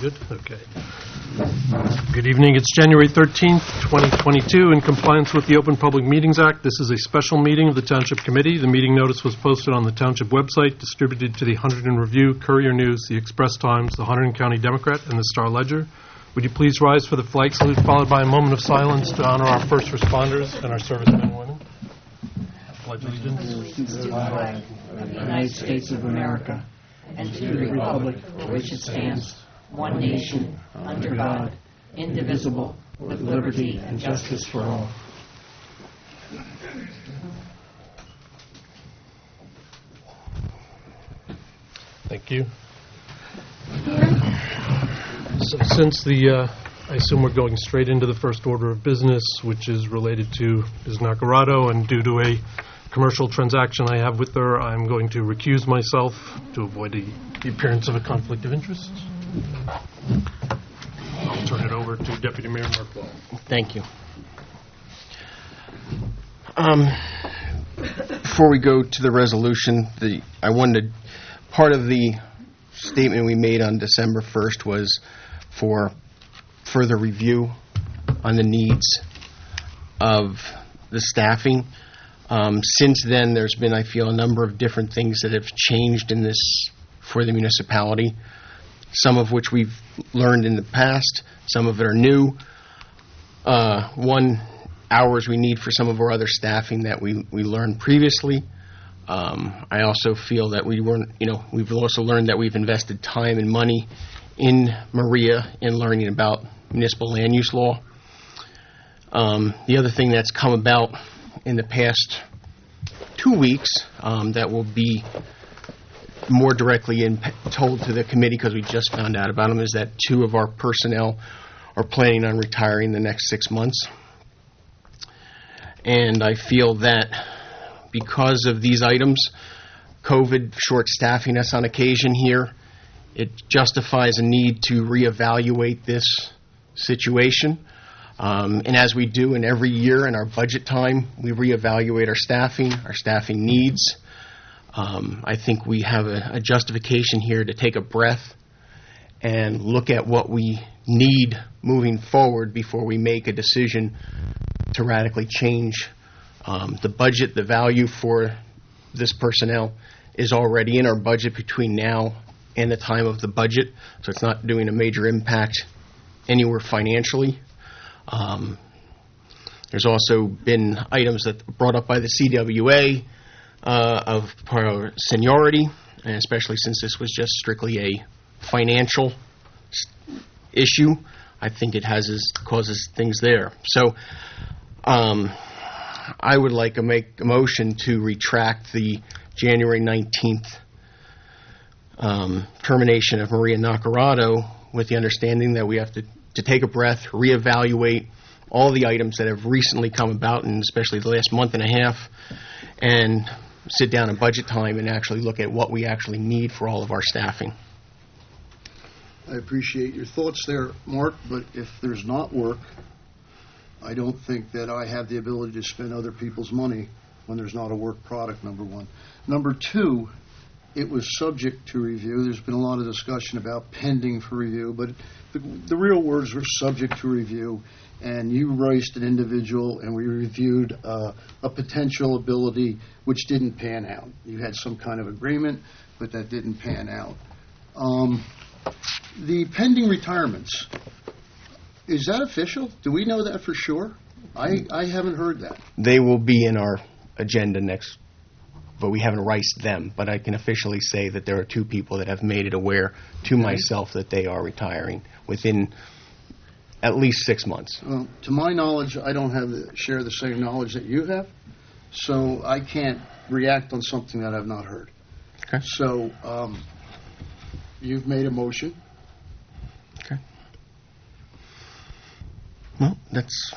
Good? Okay. Good evening. It's January 13th, 2022. In compliance with the Open Public Meetings Act, this is a special meeting of the Township Committee. The meeting notice was posted on the Township website, distributed to the Hunterdon Review, Courier News, the Express Times, the Hunterdon County Democrat, and the Star Ledger. Would you please rise for the flag salute, followed by a moment of silence to honor our first responders and our servicemen and women? Pledge allegiance To the flag of the United States of America and to the republic for which it stands, one nation, under God, indivisible, with liberty and justice for all. Thank you. So since I assume we're going straight into the first order of business, which is related to Ms. Nacarado, and due to a commercial transaction I have with her, I'm going to recuse myself to avoid the appearance of a conflict of interest. I'll turn it over to Deputy Mayor Mark Ball. Thank you. Before we go to the resolution, part of the statement we made on December 1st was for further review on the needs of the staffing. Since then, there's been, I feel, a number of different things that have changed in this for the municipality, some of which we've learned in the past, some of it are new. Hours we need for some of our other staffing that we learned previously. I also feel that we've also learned that we've invested time and money in Maria in learning about municipal land use law. The other thing that's come about in the past 2 weeks that will be more directly told to the committee, because we just found out about them, is that 2 of our personnel are planning on retiring in the next 6 months. And I feel that because of these items, COVID short staffing us on occasion here, it justifies a need to reevaluate this situation. And as we do in every year in our budget time, we reevaluate our staffing needs. I think we have a justification here to take a breath and look at what we need moving forward before we make a decision to radically change the budget. The value for this personnel is already in our budget between now and the time of the budget, so it's not doing a major impact anywhere financially. There's also been items that were brought up by the CWA of seniority, and especially since this was just strictly a financial issue, I think it causes things there. So I would like to make a motion to retract the January 19th termination of Maria Nacarado, with the understanding that we have to take a breath, reevaluate all the items that have recently come about, and especially the last month and a half, and sit down in budget time and actually look at what we actually need for all of our staffing. I appreciate your thoughts there, Mark, but if there's not work, I don't think that I have the ability to spend other people's money when there's not a work product, number one. Number two, it was subject to review. There's been a lot of discussion about pending for review, but the real words were subject to review, and you raised an individual, and we reviewed a potential ability which didn't pan out. You had some kind of agreement, but that didn't pan out. The pending retirements, is that official? Do we know that for sure? I haven't heard that. They will be in our agenda next, but we haven't riced them. But I can officially say that there are 2 people that have made it aware to myself that they are retiring within at least 6 months. Well, to my knowledge, I don't share the same knowledge that you have, so I can't react on something that I've not heard. Okay. So you've made a motion. Okay. Well, that's...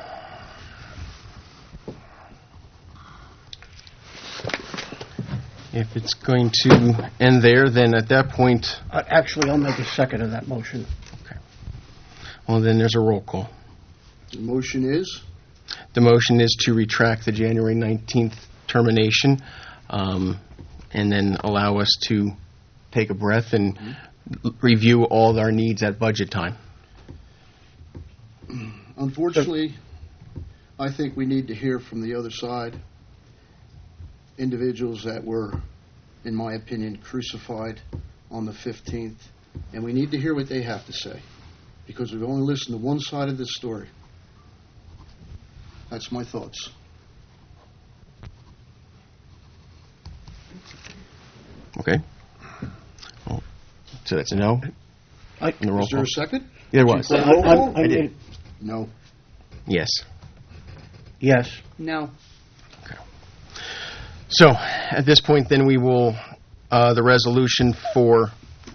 If it's going to end there, then at that point... Actually, I'll make a second of that motion. Okay. Well, then there's a roll call. The motion is? The motion is to retract the January 19th termination and then allow us to take a breath and review all our needs at budget time. Unfortunately, I think we need to hear from the other side, individuals that were, in my opinion, crucified on the 15th, and we need to hear what they have to say, because we've only listened to one side of this story. That's my thoughts. Okay. Well, so that's a no? In the roll Is there call? a second? There was. Roll call? I did. No. Yes. Yes. No. So, at this point, then, we will, the resolution for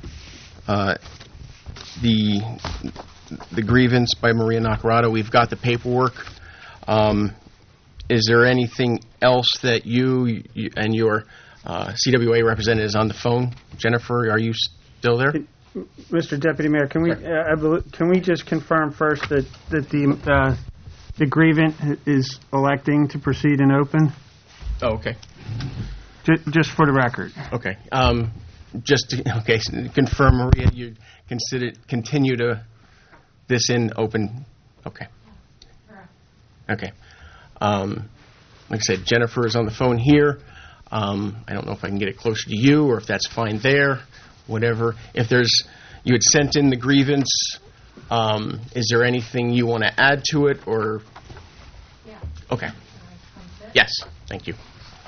the grievance by Maria Nacarado, we've got the paperwork. Is there anything else that you and your CWA representative is on the phone? Jennifer, are you still there? Mr. Deputy Mayor, can we just confirm first that the grievant is electing to proceed in open? Oh, okay. Just for the record. Okay. Confirm, Maria, you continue to this in open. Okay. Okay. Like I said, Jennifer is on the phone here. I don't know if I can get it closer to you or if that's fine there, whatever. If you had sent in the grievance, is there anything you want to add to it or? Yeah. Okay. Yes, thank you.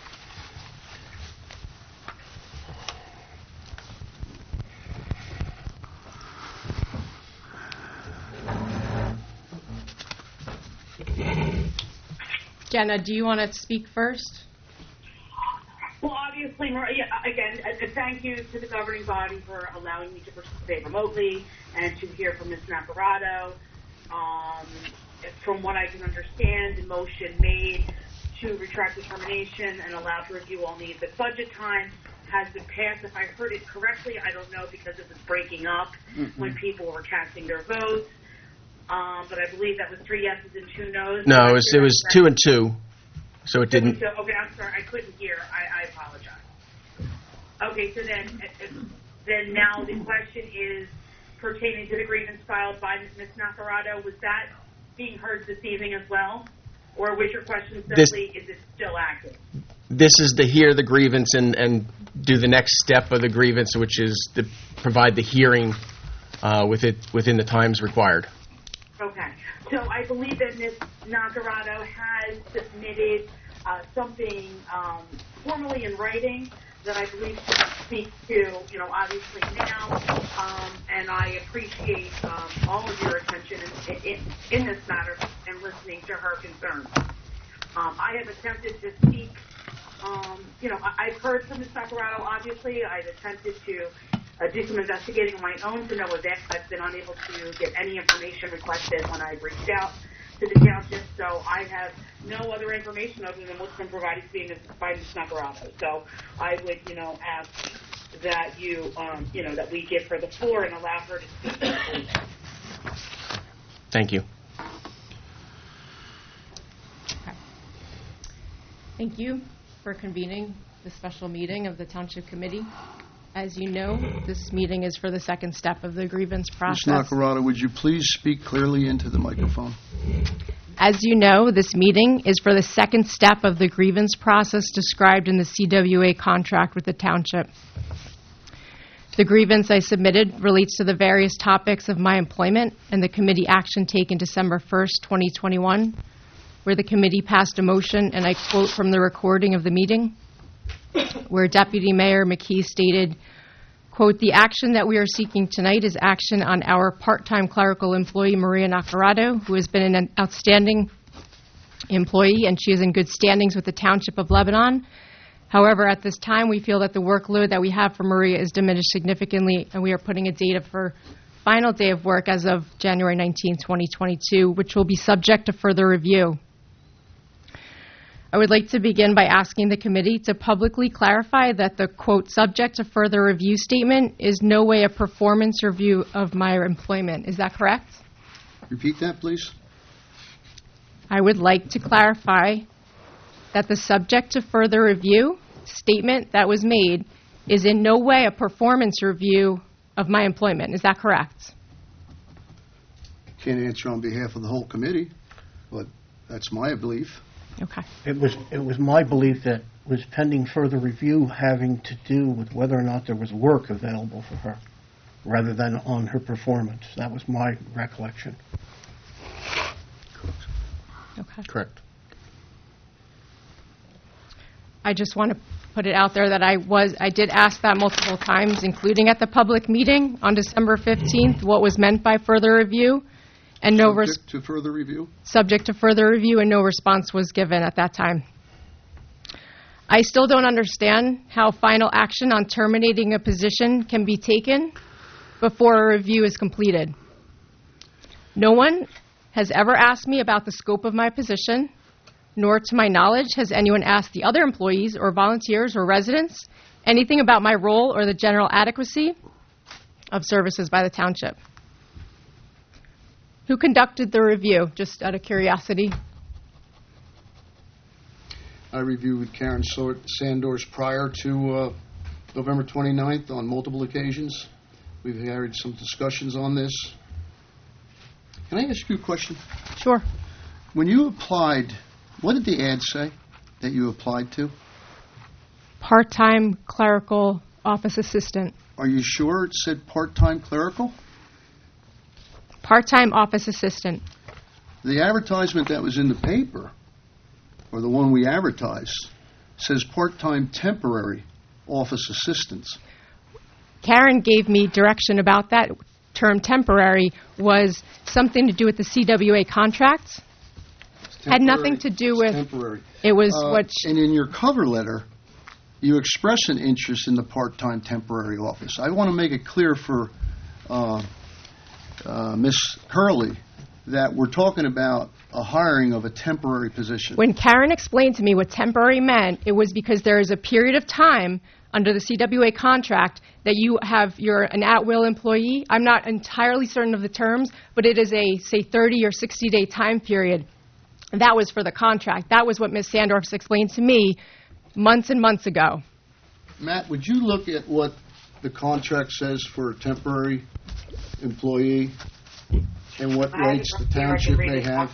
Jenna, do you want to speak first? Well, obviously, Maria, again, thank you to the governing body for allowing me to participate remotely and to hear from Ms. Nacarado. From what I can understand, the motion made to retract the termination and allow to review all needs at budget time has been passed. If I heard it correctly, I don't know because it was breaking up when people were casting their votes. But I believe that was 3 yeses and 2 noes. No, it was 2 and 2, so it didn't. Okay, I'm sorry, I couldn't hear. I apologize. Okay, so then now the question is pertaining to the grievance filed by Ms. Nacarado. Was that being heard this evening as well, or was your question simply is it still active? This is to hear the grievance and do the next step of the grievance, which is to provide the hearing within the times required. Okay. So I believe that Ms. Nacarado has submitted something formally in writing that I believe she speaks to, obviously now, and I appreciate all of your attention in this matter and listening to her concerns. I have attempted to speak, I've heard from Ms. Nacarado, obviously. I've attempted to do some investigating on my own to no avail. I've been unable to get any information requested when I've reached out to the township, so I have no other information other than what's been provided to me by Ms. Nacarado. So I would, ask that that we give her the floor and allow her to speak. Thank you. Okay. Thank you for convening the special meeting of the Township Committee. As you know, this meeting is for the second step of the grievance process. Ms. Nacarado, would you please speak clearly into the microphone? As you know, this meeting is for the second step of the grievance process described in the CWA contract with the Township. The grievance I submitted relates to the various topics of my employment and the committee action taken December 1st, 2021, where the committee passed a motion, and I quote from the recording of the meeting, where Deputy Mayor McKee stated, quote, "The action that we are seeking tonight is action on our part-time clerical employee, Maria Nacarado, who has been an outstanding employee, and she is in good standings with the Township of Lebanon. However, at this time, we feel that the workload that we have for Maria is diminished significantly, and we are putting a date of her final day of work as of January 19, 2022, which will be subject to further review. I would like to begin by asking the committee to publicly clarify that the, quote, subject to further review statement is no way a performance review of my employment. Is that correct?" Repeat that, please. I would like to clarify that the subject to further review statement that was made is in no way a performance review of my employment. Is that correct? Can't answer on behalf of the whole committee, but that's my belief. Okay. It was my belief that was pending further review having to do with whether or not there was work available for her, rather than on her performance. That was my recollection. Okay. Correct. I just want to put it out there that I did ask that multiple times, including at the public meeting on December 15th, what was meant by further review, and Subject to further review? subject to further review, and no response was given at that time. I still don't understand how final action on terminating a position can be taken before a review is completed. No one has ever asked me about the scope of my position, nor to my knowledge has anyone asked the other employees or volunteers or residents anything about my role or the general adequacy of services by the township. Who conducted the review, just out of curiosity? I reviewed Karen Sandors prior to November 29th on multiple occasions. We've had some discussions on this. Can I ask you a question? Sure. When you applied, what did the ad say that you applied to? Part-time clerical office assistant. Are you sure it said part-time clerical? Part-time office assistant. The advertisement that was in the paper, or the one we advertised, says part-time temporary office assistants. Karen gave me direction about that. Term temporary was something to do with the CWA contract. Had nothing to do with... Temporary. It was And in your cover letter, you express an interest in the part-time temporary office. I want to make it clear for Ms. Hurley that we're talking about a hiring of a temporary position. When Karen explained to me what temporary meant, it was because there is a period of time under the CWA contract that you're an at-will employee. I'm not entirely certain of the terms, but it is a, say, 30 or 60-day time period. That was for the contract. That was what Ms. Sandorf explained to me months and months ago. Matt, would you look at what the contract says for a temporary employee and what rates the township may have?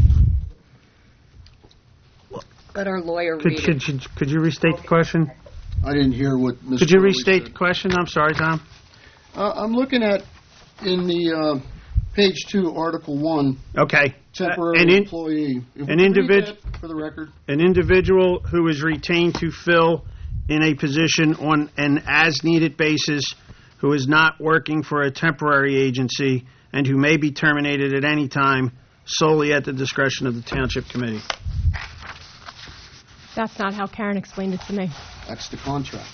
Let our lawyer read it. Could you restate the question? I didn't hear what Ms. Could you Hurley restate said. the question? I'm sorry, Tom. I'm looking at, in the page 2, Article 1, Okay. temporary employee. If an we read individ- that for the record. An individual who is retained to fill in a position on an as-needed basis, who is not working for a temporary agency, and who may be terminated at any time solely at the discretion of the Township Committee. That's not how Karen explained it to me. That's the contract.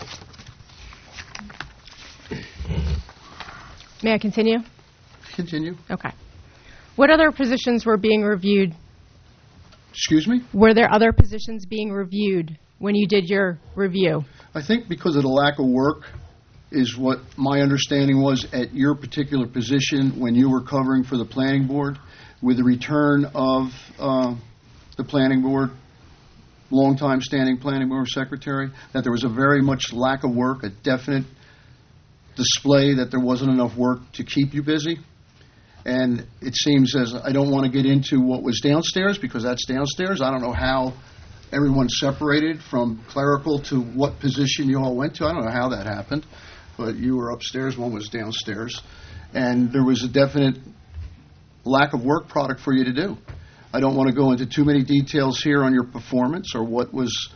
May I continue? Continue. Okay. What other positions were being reviewed? Excuse me? Were there other positions being reviewed when you did your review? I think because of the lack of work is what my understanding was at your particular position when you were covering for the planning board. With the return of the planning board, longtime standing planning board secretary, that there was a very much lack of work, a definite display that there wasn't enough work to keep you busy. And it seems as I don't want to get into what was downstairs because that's downstairs. I don't know how everyone separated from clerical to what position you all went to. I don't know how that happened, but you were upstairs, one was downstairs. And there was a definite lack of work product for you to do. I don't want to go into too many details here on your performance or what was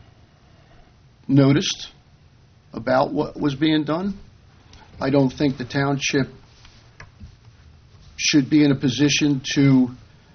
noticed about what was being done. I don't think the township should be in a position to,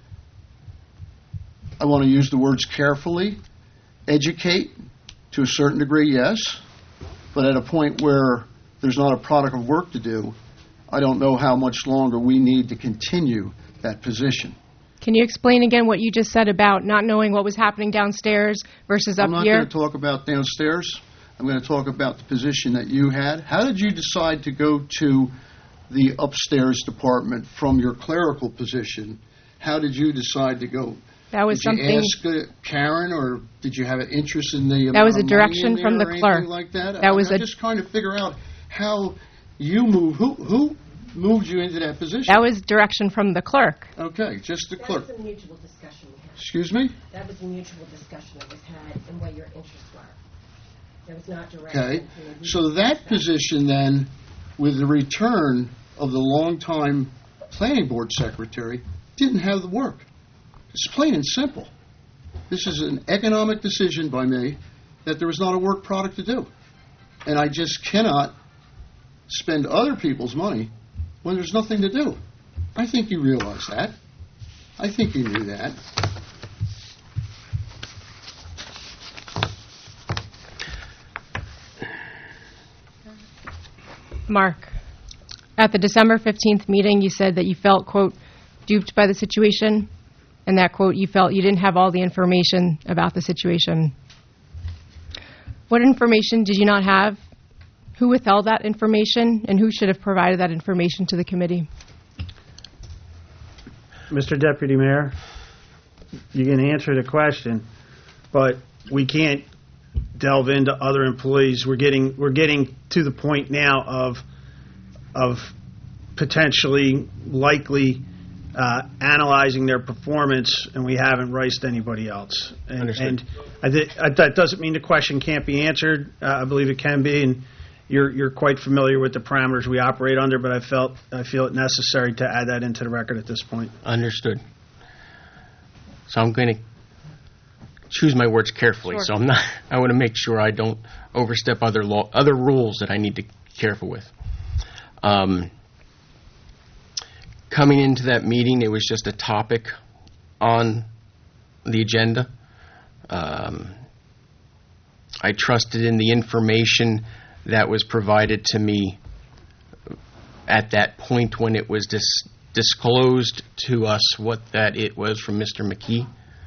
I want to use the words carefully, educate to a certain degree, yes, but at a point where there's not a product of work to do, I don't know how much longer we need to continue that position. Can you explain again what you just said about not knowing what was happening downstairs versus up I'm not here? going to talk about downstairs. I'm going to talk about the position that you had. How did you decide to go to the upstairs department from your clerical position? How did you decide to go? That was did something. you ask Karen, or did you have an interest in the That was a amount of money direction in from there the or clerk. anything like that? That was I'm a- just trying to figure out how You move, who moved you into that position? That was direction from the clerk. Okay, just the clerk. That was a mutual discussion we had. Excuse me? That was a mutual discussion that was had and what your interests were. That was not direct. Okay, so that position then, with the return of the longtime planning board secretary, didn't have the work. It's plain and simple. This is an economic decision by me that there was not a work product to do. And I just cannot spend other people's money when there's nothing to do. I think you realize that. I think you knew that. Mark, at the December 15th meeting, you said that you felt, quote, duped by the situation, and that, quote, you felt you didn't have all the information about the situation. What information did you not have? Who withheld that information, and who should have provided that information to the committee? Mr. Deputy Mayor, you can answer the question, but we can't delve into other employees. We're getting to the point now of potentially likely analyzing their performance, and we haven't riced anybody else. And that doesn't mean the question can't be answered. I believe it can be, and you're quite familiar with the parameters we operate under, but I feel it necessary to add that into the record at this point. Understood. So I'm going to choose my words carefully. Sure. So I want to make sure I don't overstep other rules that I need to be careful with. Coming into that meeting, it was just a topic on the agenda. I trusted in the information that was provided to me at that point when it was disclosed to us what that it was from Mr. McKee.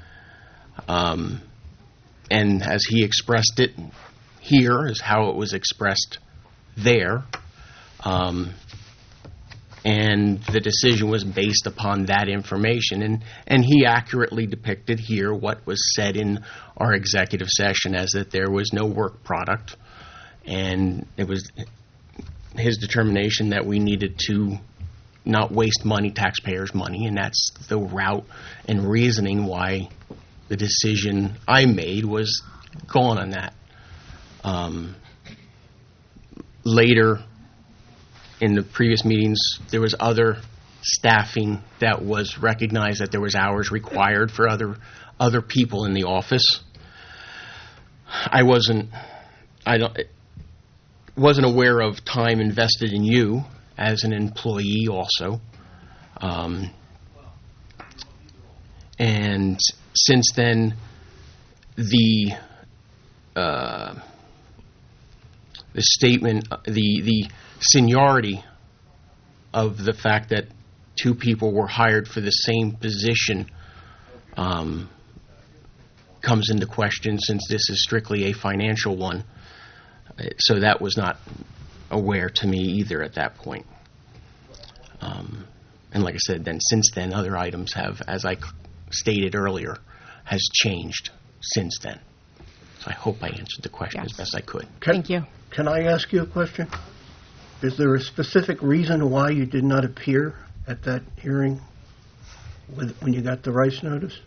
And as he expressed it here is how it was expressed there. And the decision was based upon that information. And he accurately depicted here what was said in our executive session as that there was no work product. And it was his determination that we needed to not waste money, taxpayers' money, and that's the route and reasoning why the decision I made was gone on that. Later, in the previous meetings, there was other staffing that was recognized that there was hours required for other people in the office. I wasn't aware of time invested in you as an employee also. And since then, the statement, the seniority of the fact that two people were hired for the same position comes into question, since this is strictly a financial one. So that was not aware to me either at that point. And like I said, then since then, other items have, as I stated earlier, has changed since then. So I hope I answered the question as best I could. Thank you. Can I ask you a question? Is there a specific reason why you did not appear at that hearing when you got the Rice notice?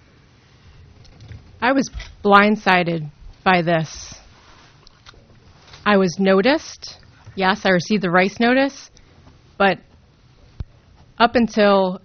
I was blindsided by this. I was noticed. Yes, I received the Rice notice, but up until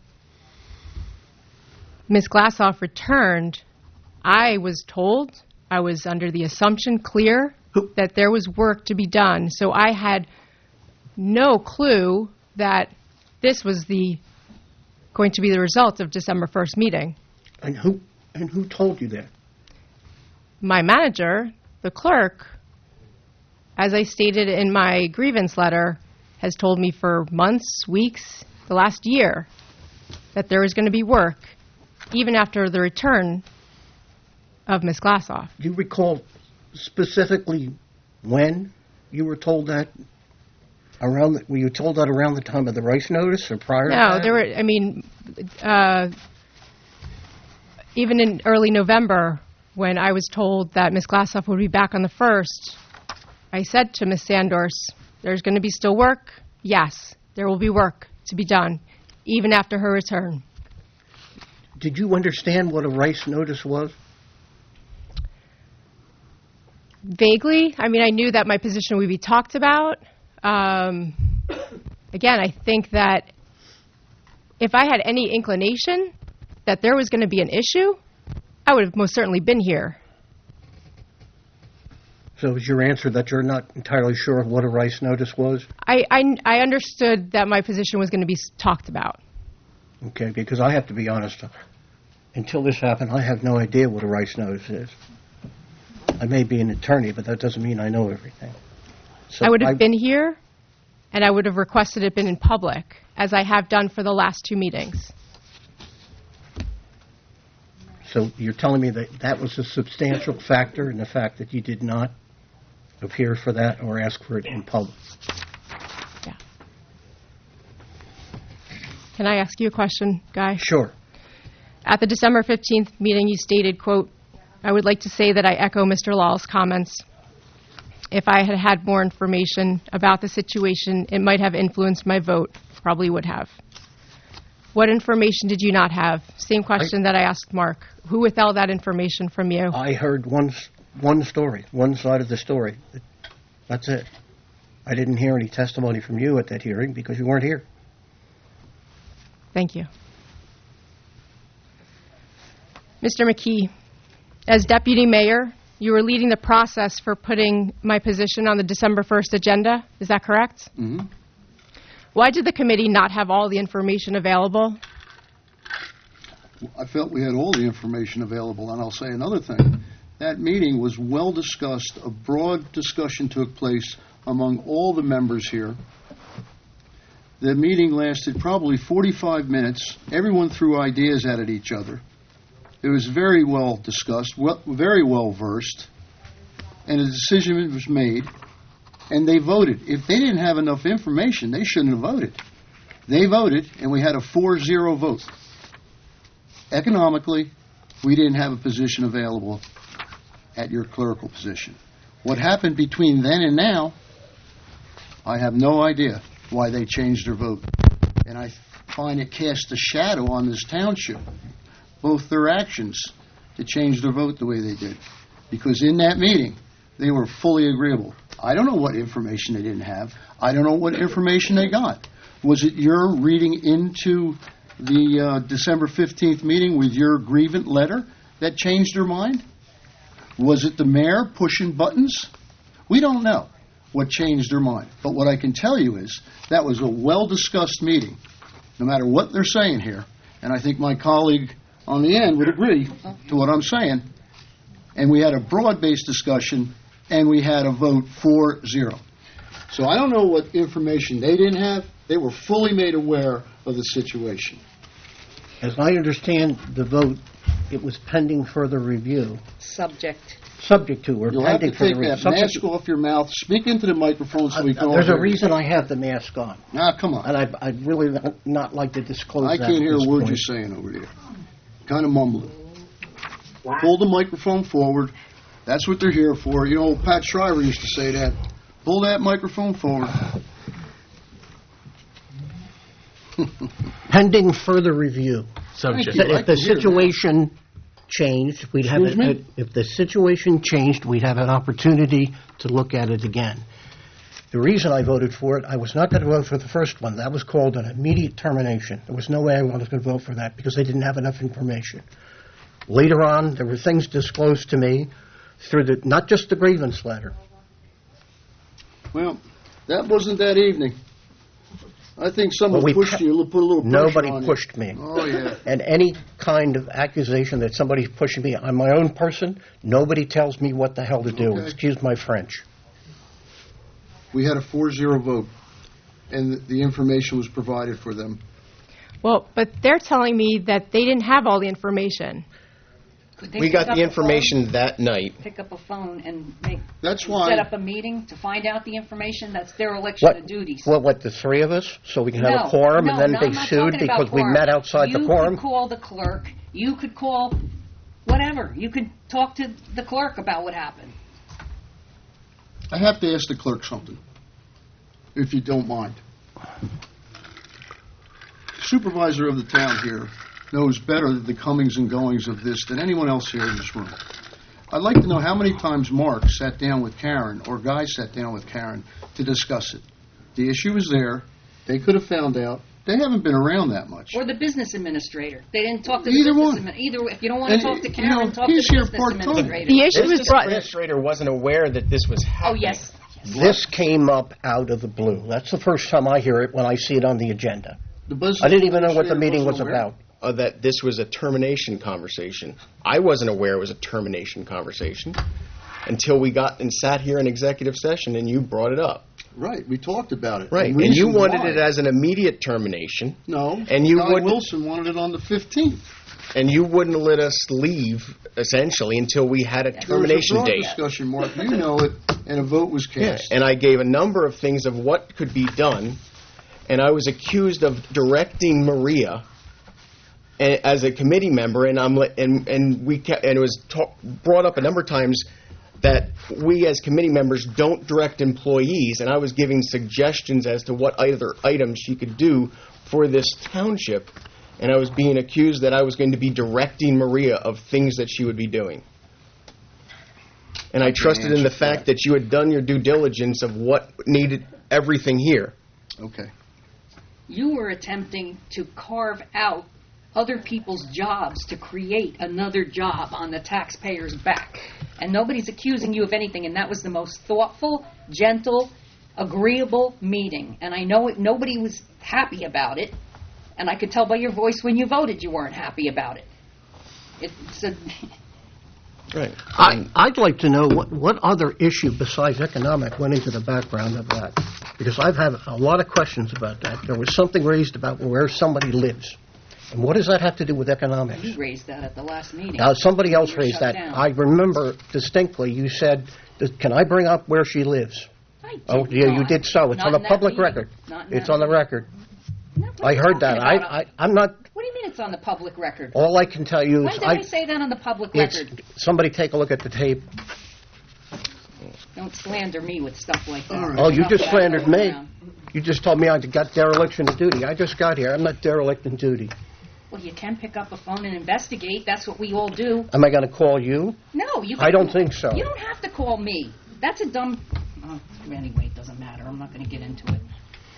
Ms. Glassoff returned, I was told, I was under the assumption clear that there was work to be done. So I had no clue that this was going to be the result of December 1st meeting. And who told you that? My manager, the clerk, as I stated in my grievance letter, has told me for months, weeks, the last year, that there was going to be work, even after the return of Ms. Glassoff. Do you recall specifically when you were told that? Were you told that around the time of the Rice notice or prior to that? No, even in early November, when I was told that Ms. Glassoff would be back on the 1st, I said to Ms. Sandors, there's going to be still work. Yes, there will be work to be done, even after her return. Did you understand what a Rice notice was? Vaguely. I mean, I knew that my position would be talked about. Again, I think that if I had any inclination that there was going to be an issue, I would have most certainly been here. So is your answer that you're not entirely sure of what a Rice notice was? I understood that my position was going to be talked about. Okay, because I have to be honest. Until this happened, I have no idea what a Rice notice is. I may be an attorney, but that doesn't mean I know everything. So I would have been here, and I would have requested it been in public, as I have done for the last 2 meetings. So you're telling me that that was a substantial factor in the fact that you did not appear for that or ask for it in public? Yeah. Can I ask you a question, Guy? Sure. At the December 15th meeting, you stated, quote, I would like to say that I echo Mr. Law's comments. If I had had more information about the situation, it might have influenced my vote. Probably would have. What information did you not have? Same question that I asked Mark. Who withheld that information from you? I heard one story, one side of the story. That's it. I didn't hear any testimony from you at that hearing because you weren't here. Thank you. Mr. McKee, as deputy mayor, you were leading the process for putting my position on the December 1st agenda. Is that correct? Mm-hmm. Why did the committee not have all the information available? I felt we had all the information available, and I'll say another thing. That meeting was well discussed. A broad discussion took place among all the members here. The meeting lasted probably 45 minutes. Everyone threw ideas at each other. It was very well discussed, very well versed, and a decision was made, and they voted. If they didn't have enough information, they shouldn't have voted. They voted, and we had a 4-0 vote. Economically, we didn't have a position available at your clerical position. What happened between then and now, I have no idea why they changed their vote. And I find it cast a shadow on this township, both their actions to change their vote the way they did. Because in that meeting, they were fully agreeable. I don't know what information they didn't have. I don't know what information they got. Was it your reading into the December 15th meeting with your grievance letter that changed their mind? Was it the mayor pushing buttons? We don't know what changed their mind. But what I can tell you is that was a well-discussed meeting, no matter what they're saying here. And I think my colleague on the end would agree to what I'm saying. And we had a broad-based discussion, and we had a vote 4-0. So I don't know what information they didn't have. They were fully made aware of the situation. As I understand the vote, it was pending further review. Subject To or You'll have to pending further take review. that mask off your mouth, speak into the microphone so we can all There's a hear you. reason I have the mask on. Ah, come on. And I'd really not like to disclose I that can't at hear a this word point. you're saying over there. Kind of mumbling. Pull the microphone forward. That's what they're here for. You know, Pat Shriver used to say that. Pull that microphone forward. Pending further review. Subject. Thank you. If the situation changed, we'd have Excuse me? if the situation changed, we'd have an opportunity to look at it again. The reason I voted for it, I was not going to vote for the first one. That was called an immediate termination. There was no way I wanted to vote for that because they didn't have enough information. Later on, there were things disclosed to me through not just the grievance letter. Well, that wasn't that evening. I think someone Well, pushed you, put a little pressure Nobody on you. pushed me. Oh, yeah. And any kind of accusation that somebody's pushing me, I'm my own person, nobody tells me what the hell to do. Okay. Excuse my French. We had a 4-0 vote, and the information was provided for them. Well, but they're telling me that they didn't have all the information. We got the information that night. Pick up a phone and That's why. set up a meeting to find out the information. That's their election of duties. What, the three of us? So we can have a No, quorum, no, and then no, they I'm not sued talking about because we quorum. met outside the quorum? You could call the clerk. You could call whatever. You could talk to the clerk about what happened. I have to ask the clerk something. if you don't mind. Supervisor of the town here knows better the comings and goings of this than anyone else here in this room. I'd like to know how many times Mark sat down with Karen or Guy sat down with Karen to discuss it. The issue is there. They could have found out. They haven't been around that much. Or the business administrator. They didn't talk to Either the one. business administrator. Either, if you don't want to And, talk to you know, Karen, talk to he's the here business part-time. administrator. The issue was Business brought, administrator wasn't aware that this was Oh, happening. yes. This came up out of the blue. That's the first time I hear it when I see it on the agenda. The business I didn't even know what the administrator meeting was wasn't aware. about. That this was a termination conversation. I wasn't aware it was a termination conversation until we got and sat here in executive session and you brought it up. Right, we talked about it. Right, The and you reason wanted why- it as an immediate termination, No, and you Guy wouldn't- Wilson wanted it on the 15th. and you wouldn't let us leave, essentially, until we had a termination There was a broad date. discussion, Mark, you know it, and a vote was Yeah, cast. and I gave a number of things of what could be done, and I was accused of directing Maria as a committee member, and it was brought up a number of times that we as committee members don't direct employees, and I was giving suggestions as to what other items she could do for this township, and I was being accused that I was going to be directing Maria of things that she would be doing. And I trusted in the answer fact that you had done your due diligence of what needed everything here. Okay. You were attempting to carve out other people's jobs to create another job on the taxpayer's back. And nobody's accusing you of anything, and that was the most thoughtful, gentle, agreeable meeting. And I know nobody was happy about it, and I could tell by your voice when you voted you weren't happy about it. It's a... Right. I'd like to know what other issue besides economic went into the background of that, because I've had a lot of questions about that. There was something raised about where somebody lives. And what does that have to do with economics? You raised that at the last meeting. Now, somebody else You were raised shut that. down. I remember distinctly you said, can I bring up where she lives? I did Oh, yeah, you not. did so. It's Not on the in that public meeting. record. Not in It's that on the meeting. record. No, what I are you heard that. talking about? I'm not, What do you mean it's on the public record? all I can tell you When is did I say that on the public it's, record? somebody take a look at the tape. Don't slander me with stuff like that. All right. Oh, you Enough just of that slandered going me. around. You just told me I got dereliction of duty. I just got here. I'm not derelict in duty. Well, you can pick up a phone and investigate. That's what we all do. Am I going to call you? No, you. I don't think so. You don't have to call me. That's a dumb. Oh, anyway, it doesn't matter. I'm not going to get into it.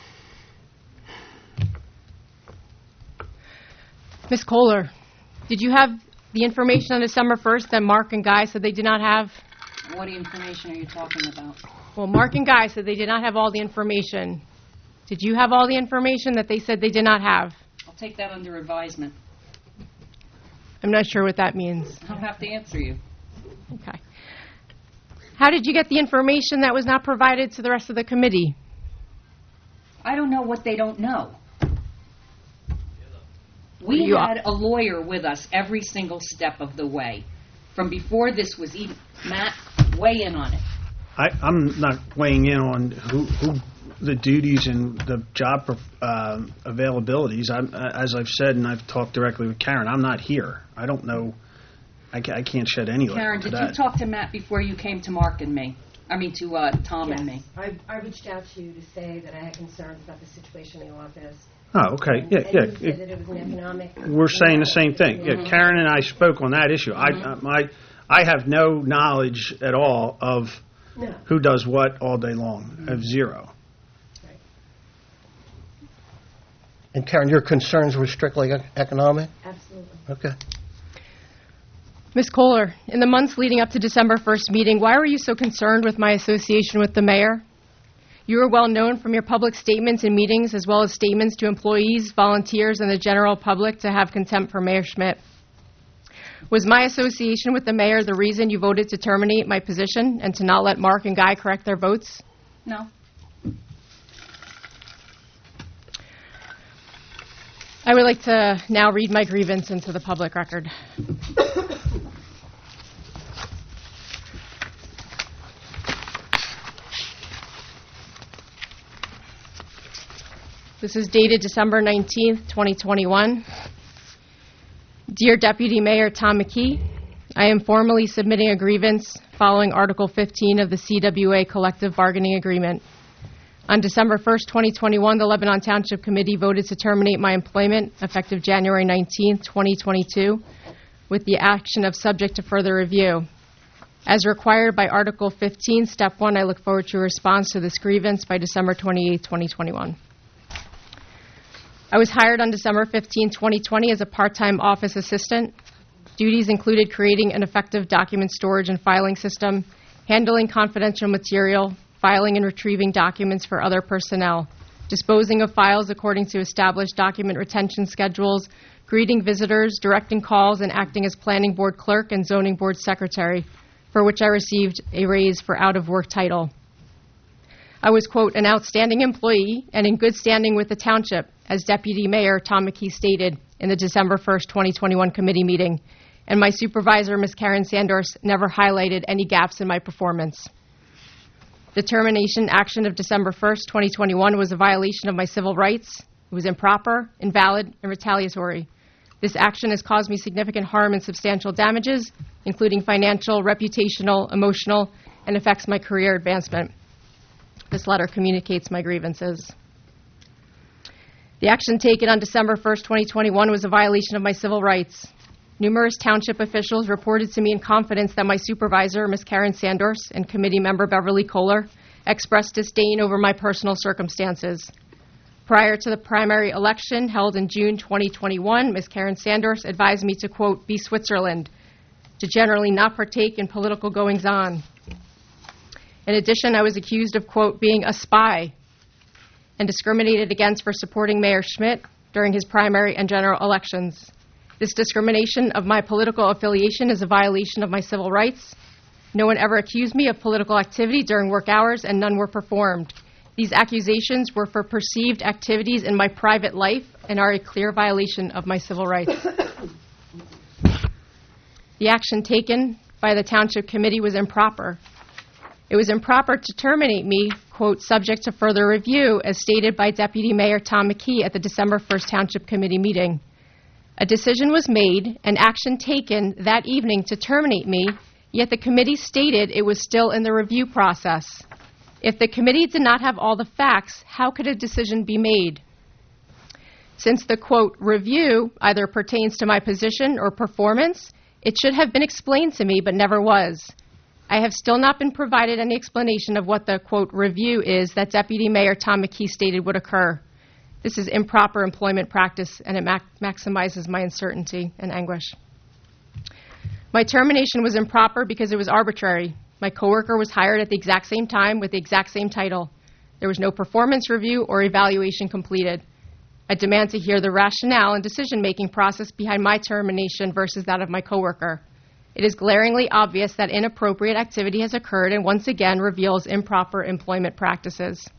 Ms. Kohler, did you have the information on December 1st that Mark and Guy said they did not have? What information are you talking about? Well, Mark and Guy said they did not have all the information. Did you have all the information that they said they did not have? I'll take that under advisement. I'm not sure what that means. I'll have to answer you. Okay. How did you get the information that was not provided to the rest of the committee? I don't know what they don't know. We You- had a lawyer with us every single step of the way. From before this was even... Matt, weigh in on it. I'm not weighing in on who the duties and the job availabilities. As I've said, and I've talked directly with Karen, I'm not here. I don't know. I can't shed any light Karen, to did that. you talk to Matt before you came to Mark and me? I mean, to Tom and me. I reached out to you to say that I had concerns about the situation in the office. Oh, okay. Yeah, And yeah. you said that it was an economic... We're saying the same thing. Yeah, Karen and I spoke on that issue. I have no knowledge at all of No. who does what all day long. I have zero. And Karen, your concerns were strictly economic? Absolutely. Okay. Ms. Kohler, in the months leading up to December 1st meeting, why were you so concerned with my association with the mayor? You are well known from your public statements in meetings as well as statements to employees, volunteers, and the general public to have contempt for Mayor Schmidt. Was my association with the mayor the reason you voted to terminate my position and to not let Mark and Guy correct their votes? No. I would like to now read my grievance into the public record. This is dated December 19th, 2021. Dear Deputy Mayor Tom McKee, I am formally submitting a grievance following Article 15 of the CWA Collective Bargaining Agreement. On December 1st, 2021, the Lebanon Township Committee voted to terminate my employment effective January 19th, 2022, with the action of subject to further review. As required by Article 15, Step 1, I look forward to a response to this grievance by December 28th, 2021. I was hired on December 15, 2020 as a part-time office assistant. Duties included creating an effective document storage and filing system, handling confidential material, filing and retrieving documents for other personnel, disposing of files according to established document retention schedules, greeting visitors, directing calls, and acting as planning board clerk and zoning board secretary, for which I received a raise for out-of-work title. I was, quote, an outstanding employee and in good standing with the township, as Deputy Mayor Tom McKee stated in the December 1st, 2021 committee meeting, and my supervisor, Ms. Karen Sandors, never highlighted any gaps in my performance. The termination action of December 1st, 2021 was a violation of my civil rights. It was improper, invalid, and retaliatory. This action has caused me significant harm and substantial damages, including financial, reputational, emotional, and affects my career advancement. This letter communicates my grievances. The action taken on December 1st, 2021 was a violation of my civil rights. Numerous township officials reported to me in confidence that my supervisor, Ms. Karen Sandors, and committee member Beverly Kohler expressed disdain over my personal circumstances. Prior to the primary election held in June 2021, Ms. Karen Sandors advised me to, quote, be Switzerland, to generally not partake in political goings-on. In addition, I was accused of, quote, being a spy and discriminated against for supporting Mayor Schmidt during his primary and general elections. This discrimination of my political affiliation is a violation of my civil rights. No one ever accused me of political activity during work hours, and none were performed. These accusations were for perceived activities in my private life and are a clear violation of my civil rights. The action taken by the Township Committee was improper. It was improper to terminate me, quote, subject to further review, as stated by Deputy Mayor Tom McKee at the December 1st Township Committee meeting. A decision was made and action taken that evening to terminate me, yet the committee stated it was still in the review process. If the committee did not have all the facts, how could a decision be made? Since the, quote, review either pertains to my position or performance, it should have been explained to me, but never was. I have still not been provided any explanation of what the, quote, review is that Deputy Mayor Tom McKee stated would occur. This is improper employment practice, and it maximizes my uncertainty and anguish. My termination was improper because it was arbitrary. My coworker was hired at the exact same time with the exact same title. There was no performance review or evaluation completed. I demand to hear the rationale and decision-making process behind my termination versus that of my coworker. It is glaringly obvious that inappropriate activity has occurred and once again reveals improper employment practices.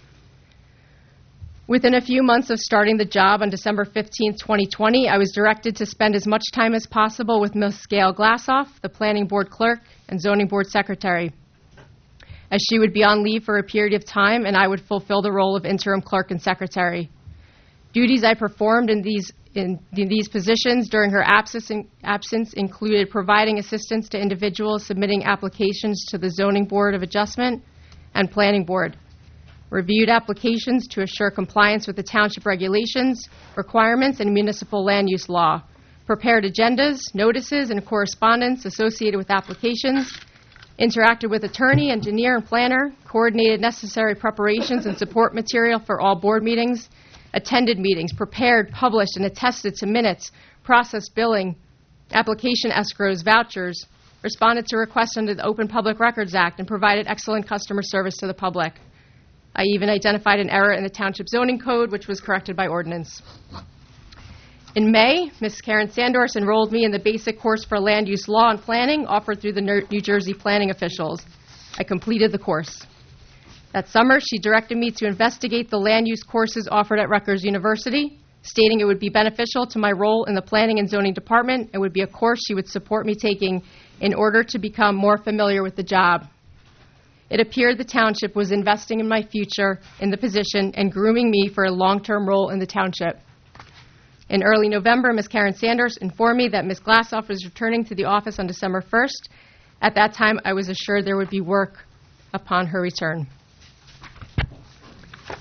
Within a few months of starting the job on December 15, 2020, I was directed to spend as much time as possible with Ms. Gail Glassoff, the planning board clerk and zoning board secretary, as she would be on leave for a period of time and I would fulfill the role of interim clerk and secretary. Duties I performed in these positions during her absence included providing assistance to individuals submitting applications to the Zoning Board of Adjustment and Planning Board, reviewed applications to assure compliance with the township regulations, requirements, and municipal land use law, prepared agendas, notices, and correspondence associated with applications, interacted with attorney, engineer, and planner, coordinated necessary preparations and support material for all board meetings, attended meetings, prepared, published, and attested to minutes, processed billing, application escrows, vouchers, responded to requests under the Open Public Records Act, and provided excellent customer service to the public. I even identified an error in the Township Zoning Code, which was corrected by ordinance. In May, Ms. Karen Sandors enrolled me in the basic course for land use law and planning offered through the New Jersey planning officials. I completed the course. That summer, she directed me to investigate the land use courses offered at Rutgers University, stating it would be beneficial to my role in the planning and zoning department and would be a course she would support me taking in order to become more familiar with the job. It appeared the township was investing in my future in the position and grooming me for a long-term role in the township. In early November, Ms. Karen Sanders informed me that Ms. Glassoff was returning to the office on December 1st. At that time, I was assured there would be work upon her return.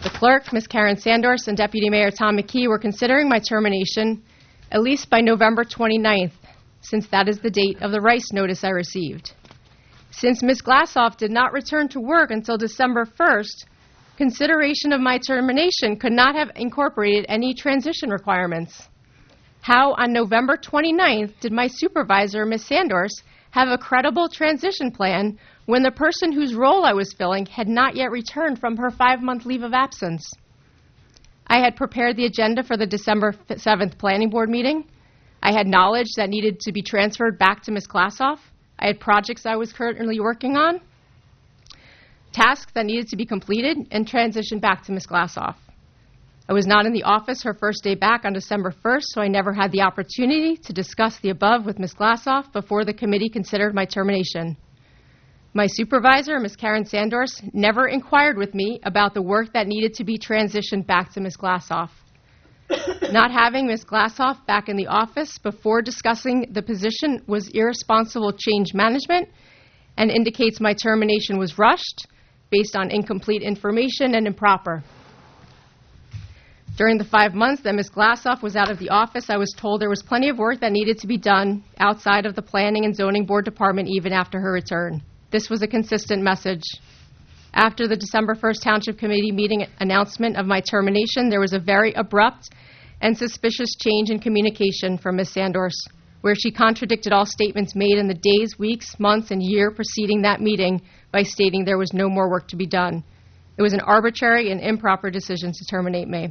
The clerk, Ms. Karen Sandors, and Deputy Mayor Tom McKee were considering my termination at least by November 29th, since that is the date of the Rice notice I received. Since Ms. Glassoff did not return to work until December 1st, consideration of my termination could not have incorporated any transition requirements. How on November 29th did my supervisor, Ms. Sandors, have a credible transition plan when the person whose role I was filling had not yet returned from her 5-month leave of absence? I had prepared the agenda for the December 7th Planning Board meeting. I had knowledge that needed to be transferred back to Ms. Glassoff. I had projects I was currently working on, tasks that needed to be completed, and transitioned back to Ms. Glassoff. I was not in the office her first day back on December 1st, so I never had the opportunity to discuss the above with Ms. Glassoff before the committee considered my termination. My supervisor, Ms. Karen Sandors, never inquired with me about the work that needed to be transitioned back to Ms. Glassoff. Not having Ms. Glassoff back in the office before discussing the position was irresponsible change management and indicates my termination was rushed, based on incomplete information and improper. During the 5 months that Ms. Glassoff was out of the office, I was told there was plenty of work that needed to be done outside of the Planning and Zoning Board department even after her return. This was a consistent message. After the December 1st Township Committee meeting announcement of my termination, there was a very abrupt and suspicious change in communication from Ms. Sandors, where she contradicted all statements made in the days, weeks, months, and year preceding that meeting by stating there was no more work to be done. It was an arbitrary and improper decision to terminate me.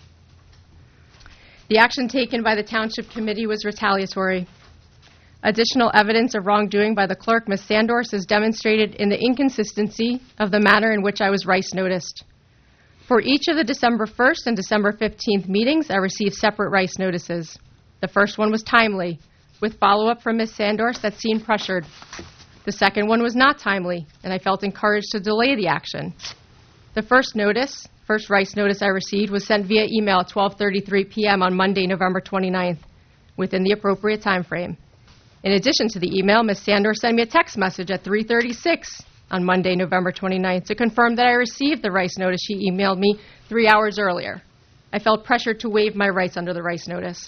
The action taken by the Township Committee was retaliatory. Additional evidence of wrongdoing by the clerk, Ms. Sandors, is demonstrated in the inconsistency of the manner in which I was Rice noticed. For each of the December 1st and December 15th meetings, I received separate Rice notices. The first one was timely, with follow-up from Ms. Sandors that seemed pressured. The second one was not timely, and I felt encouraged to delay the action. The first Rice notice I received was sent via email at 12:33 p.m. on Monday, November 29th, within the appropriate time frame. In addition to the email, Ms. Sandors sent me a text message at 3:36 on Monday, November 29th, to confirm that I received the Rice notice she emailed me 3 hours earlier. I felt pressured to waive my rights under the Rice notice.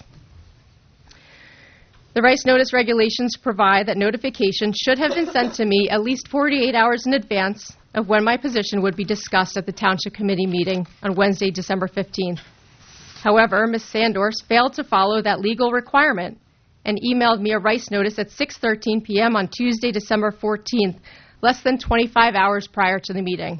The Rice notice regulations provide that notification should have been sent to me at least 48 hours in advance of when my position would be discussed at the Township Committee meeting on Wednesday, December 15th. However, Ms. Sandors failed to follow that legal requirement and emailed me a Rice notice at 6:13 p.m. on Tuesday, December 14th, less than 25 hours prior to the meeting.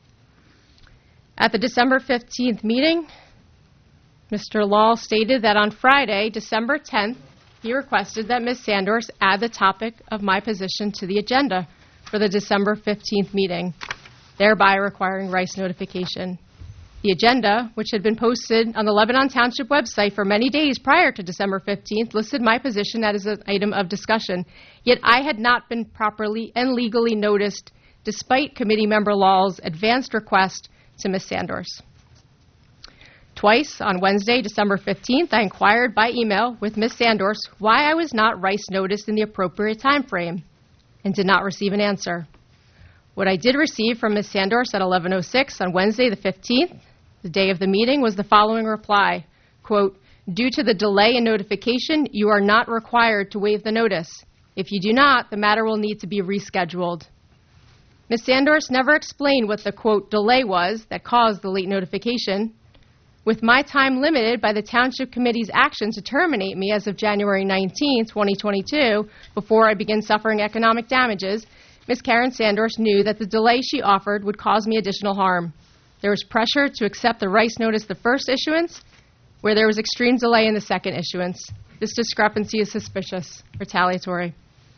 At the December 15th meeting, Mr. Law stated that on Friday, December 10th, he requested that Ms. Sandors add the topic of my position to the agenda for the December 15th meeting, thereby requiring Rice notification. The agenda, which had been posted on the Lebanon Township website for many days prior to December 15th, listed my position as an item of discussion, yet I had not been properly and legally noticed, despite Committee Member Law's advanced request to Ms. Sandors. Twice on Wednesday, December 15th, I inquired by email with Ms. Sandors why I was not Rice noticed in the appropriate time frame and did not receive an answer. What I did receive from Ms. Sandors at 11:06 on Wednesday, the 15th, the day of the meeting, was the following reply, quote, "Due to the delay in notification, you are not required to waive the notice. If you do not, the matter will need to be rescheduled." Ms. Sandors never explained what the, quote, delay was that caused the late notification. With my time limited by the Township Committee's action to terminate me as of January 19, 2022, before I begin suffering economic damages, Ms. Karen Sandors knew that the delay she offered would cause me additional harm. There was pressure to accept the Rice notice the first issuance, where there was extreme delay in the second issuance. This discrepancy is suspicious, retaliatory.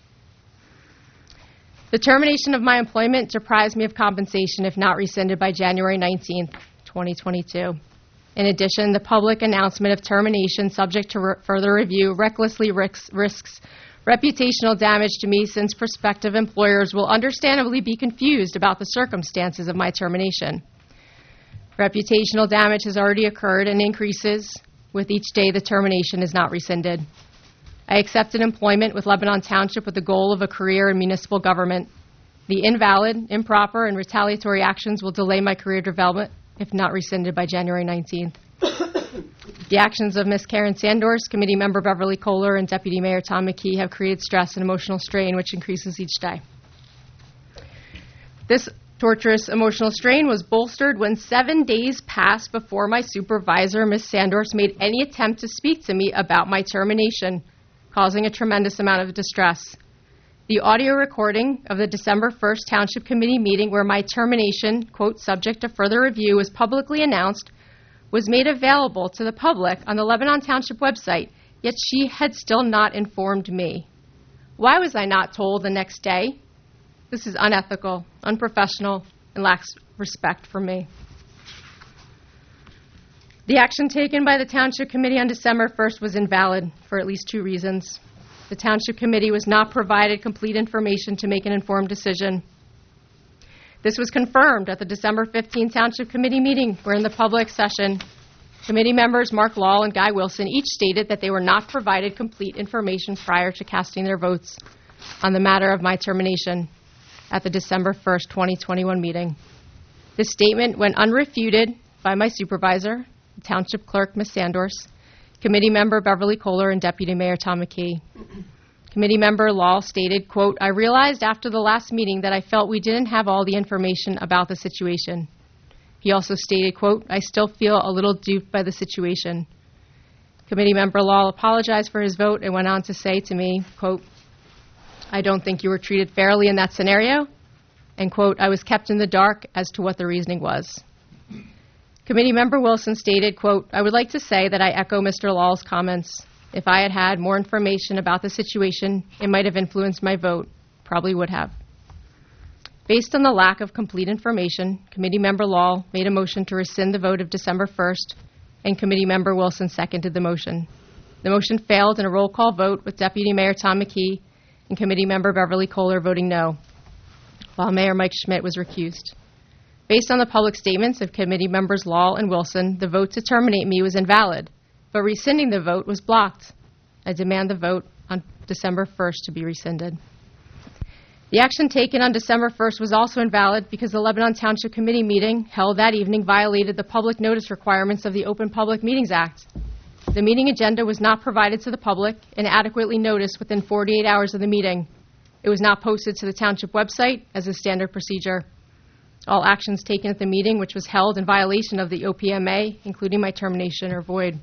The termination of my employment deprives me of compensation if not rescinded by January 19, 2022. In addition, the public announcement of termination subject to further review recklessly risks reputational damage to me, since prospective employers will understandably be confused about the circumstances of my termination. Reputational damage has already occurred and increases with each day the termination is not rescinded. I accepted employment with Lebanon Township with the goal of a career in municipal government. The invalid, improper, and retaliatory actions will delay my career development if not rescinded by January 19th. The actions of Ms. Karen Sandors, Committee Member Beverly Kohler, and Deputy Mayor Tom McKee have created stress and emotional strain, which increases each day. This torturous emotional strain was bolstered when 7 days passed before my supervisor, Ms. Sandors, made any attempt to speak to me about my termination, causing a tremendous amount of distress. The audio recording of the December 1st Township Committee meeting where my termination, quote, subject to further review, was publicly announced, was made available to the public on the Lebanon Township website, yet she had still not informed me. Why was I not told the next day? This is unethical, unprofessional, and lacks respect for me. The action taken by the Township Committee on December 1st was invalid for at least 2 reasons. The Township Committee was not provided complete information to make an informed decision. This was confirmed at the December 15th Township Committee meeting, where in the public session, committee members Mark Lahl and Guy Wilson each stated that they were not provided complete information prior to casting their votes on the matter of my termination at the December 1st, 2021 meeting. This statement went unrefuted by my supervisor, the Township Clerk, Ms. Sandors, Committee Member Beverly Kohler, and Deputy Mayor Tom McKee. Committee Member Lahl stated, quote, I realized after the last meeting that I felt we didn't have all the information about the situation. He also stated, quote, I still feel a little duped by the situation. Committee Member Lahl apologized for his vote and went on to say to me, quote, I don't think you were treated fairly in that scenario, and, quote, I was kept in the dark as to what the reasoning was. Committee Member Wilson stated, quote, I would like to say that I echo Mr. Lahl's comments. If I had had more information about the situation, it might have influenced my vote. Probably would have. Based on the lack of complete information, Committee Member Lahl made a motion to rescind the vote of December 1st, and Committee Member Wilson seconded the motion. The motion failed in a roll call vote with Deputy Mayor Tom McKee and Committee Member Beverly Kohler voting no, while Mayor Mike Schmidt was recused. Based on the public statements of Committee Members Lahl and Wilson, the vote to terminate me was invalid, but rescinding the vote was blocked. I demand the vote on December 1st to be rescinded. The action taken on December 1st was also invalid because the Lebanon Township Committee meeting held that evening violated the public notice requirements of the Open Public Meetings Act. The meeting agenda was not provided to the public and adequately noticed within 48 hours of the meeting. It was not posted to the Township website as a standard procedure. All actions taken at the meeting, which was held in violation of the OPMA, including my termination, are void.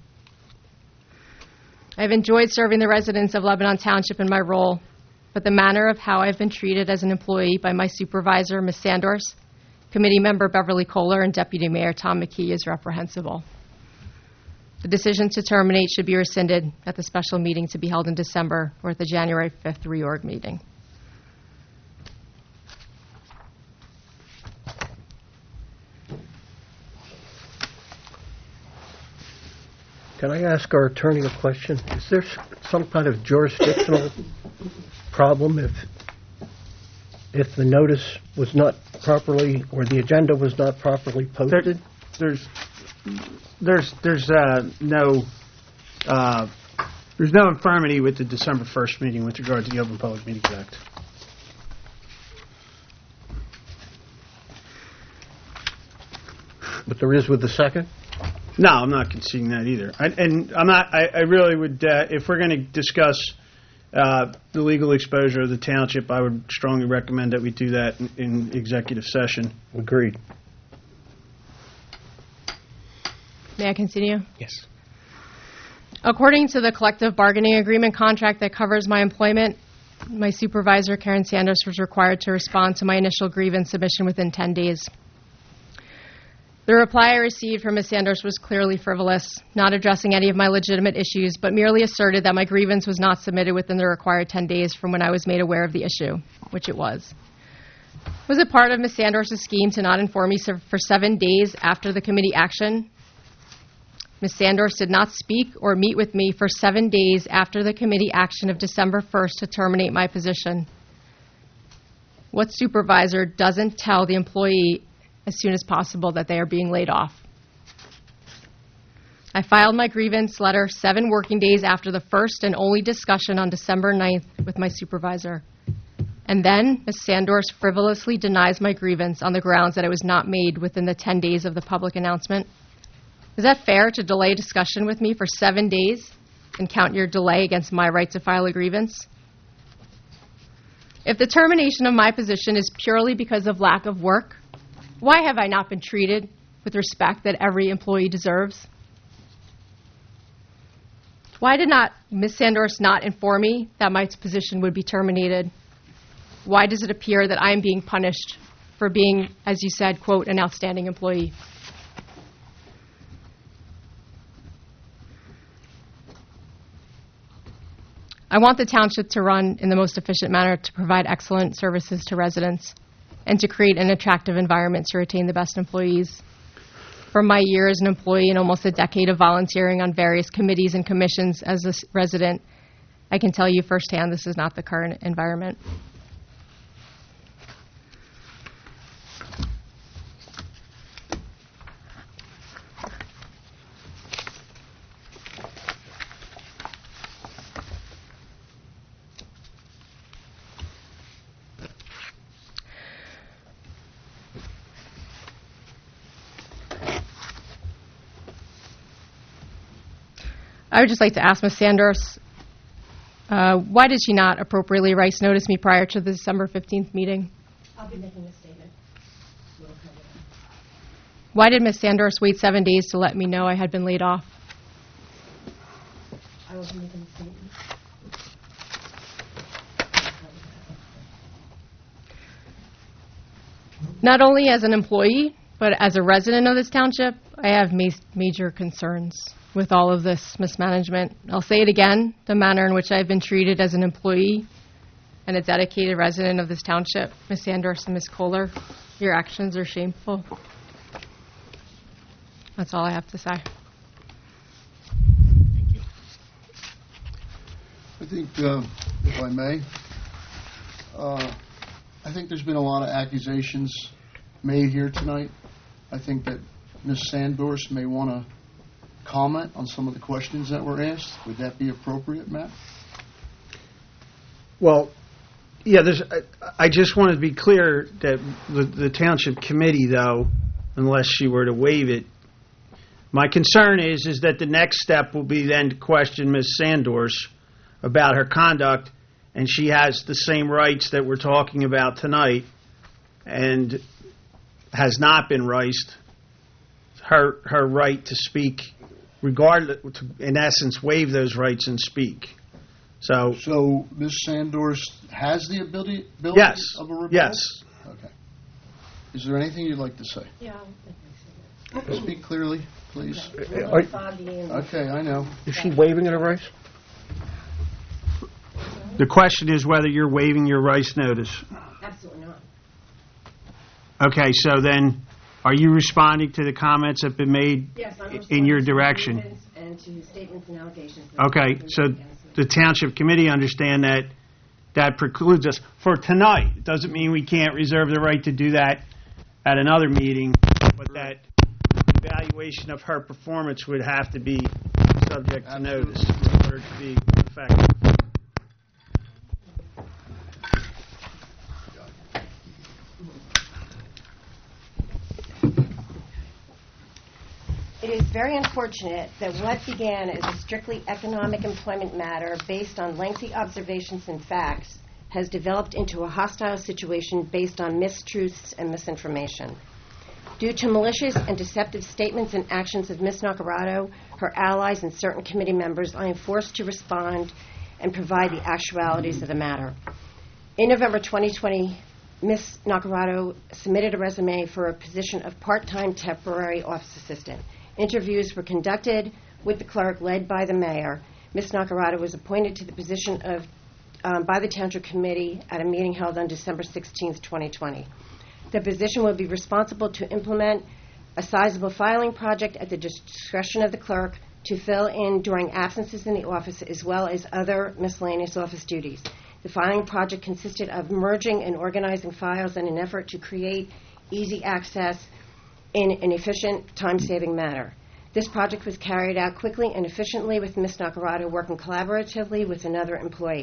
I have enjoyed serving the residents of Lebanon Township in my role, but the manner of how I've been treated as an employee by my supervisor, Ms. Sandors, Committee Member Beverly Kohler, and Deputy Mayor Tom McKee is reprehensible. The decision to terminate should be rescinded at the special meeting to be held in December or at the January 5th reorg meeting. Can I ask our attorney a question? Is there some kind of jurisdictional problem if the notice was not properly, or the agenda was not properly posted? There's no infirmity with the December 1st meeting with regard to the Open Public Meetings Act. But there is with the second? No, I'm not conceding that either. I really would, if we're going to discuss the legal exposure of the township, I would strongly recommend that we do that in executive session. Agreed. May I continue? Yes. According to the collective bargaining agreement contract that covers my employment, my supervisor, Karen Sanders, was required to respond to my initial grievance submission within 10 days. The reply I received from Ms. Sanders was clearly frivolous, not addressing any of my legitimate issues, but merely asserted that my grievance was not submitted within the required 10 days from when I was made aware of the issue, which it was. Was it part of Ms. Sanders' scheme to not inform me for 7 days after the committee action? Ms. Sanders did not speak or meet with me for 7 days after the committee action of December 1st to terminate my position. What supervisor doesn't tell the employee as soon as possible that they are being laid off? I filed my grievance letter 7 working days after the first and only discussion on December 9th with my supervisor. And then Ms. Sandors frivolously denies my grievance on the grounds that it was not made within the 10 days of the public announcement. Is that fair to delay discussion with me for 7 days and count your delay against my right to file a grievance? If the termination of my position is purely because of lack of work, why have I not been treated with respect that every employee deserves? Why did not Ms. Sandors not inform me that my position would be terminated? Why does it appear that I am being punished for being, as you said, quote, an outstanding employee? I want the township to run in the most efficient manner to provide excellent services to residents and to create an attractive environment to retain the best employees. From my year as an employee and almost a decade of volunteering on various committees and commissions as a resident, I can tell you firsthand this is not the current environment. I would just like to ask Ms. Sanders, why did she not appropriately notice me prior to the December 15th meeting? I'll be making a statement. We'll cover that. Why did Ms. Sanders wait 7 days to let me know I had been laid off? I will be making a statement. Not only as an employee, but as a resident of this township, I have major concerns with all of this mismanagement. I'll say it again, the manner in which I've been treated as an employee and a dedicated resident of this township. Ms. Sanders and Ms. Kohler, your actions are shameful. That's all I have to say. Thank you. I think, if I may, I think there's been a lot of accusations made here tonight. I think that Ms. Sandors may want to comment on some of the questions that were asked. Would that be appropriate, Matt? Well, yeah, I just want to be clear that the township committee, though, unless she were to waive it, my concern is that the next step will be then to question Ms. Sandors about her conduct, and she has the same rights that we're talking about tonight and has not been raised. Her right to speak, regardless, to, in essence, waive those rights and speak. So Ms. Sandors has the ability yes, of a rebuttal? yes. Okay. Is there anything you'd like to say? Yeah, I'll make my statement. Speak clearly, please. It's a little foggy and- Okay, I know. Is she waiving her rights? The question is whether you're waiving your rights notice. Absolutely not. Okay, so then, are you responding to the comments that have been made Yes, I'm in your responding to direction? grievance and to statements and allegations. that Okay, have been so made against me. the township committee understand that precludes us for tonight. It doesn't mean we can't reserve the right to do that at another meeting, but that evaluation of her performance would have to be subject to notice in order to be effective. It is very unfortunate that what began as a strictly economic employment matter based on lengthy observations and facts has developed into a hostile situation based on mistruths and misinformation. Due to malicious and deceptive statements and actions of Ms. Nacarado, her allies, and certain committee members, I am forced to respond and provide the actualities of the matter. In November 2020, Ms. Nacarado submitted a resume for a position of part-time temporary office assistant. Interviews were conducted with the clerk led by the mayor. Ms. Nacarado was appointed to the position by the Township Committee at a meeting held on December 16, 2020. The position will be responsible to implement a sizable filing project at the discretion of the clerk to fill in during absences in the office as well as other miscellaneous office duties. The filing project consisted of merging and organizing files in an effort to create easy access in an efficient, time-saving manner. This project was carried out quickly and efficiently with Ms. Nacarado working collaboratively with another employee.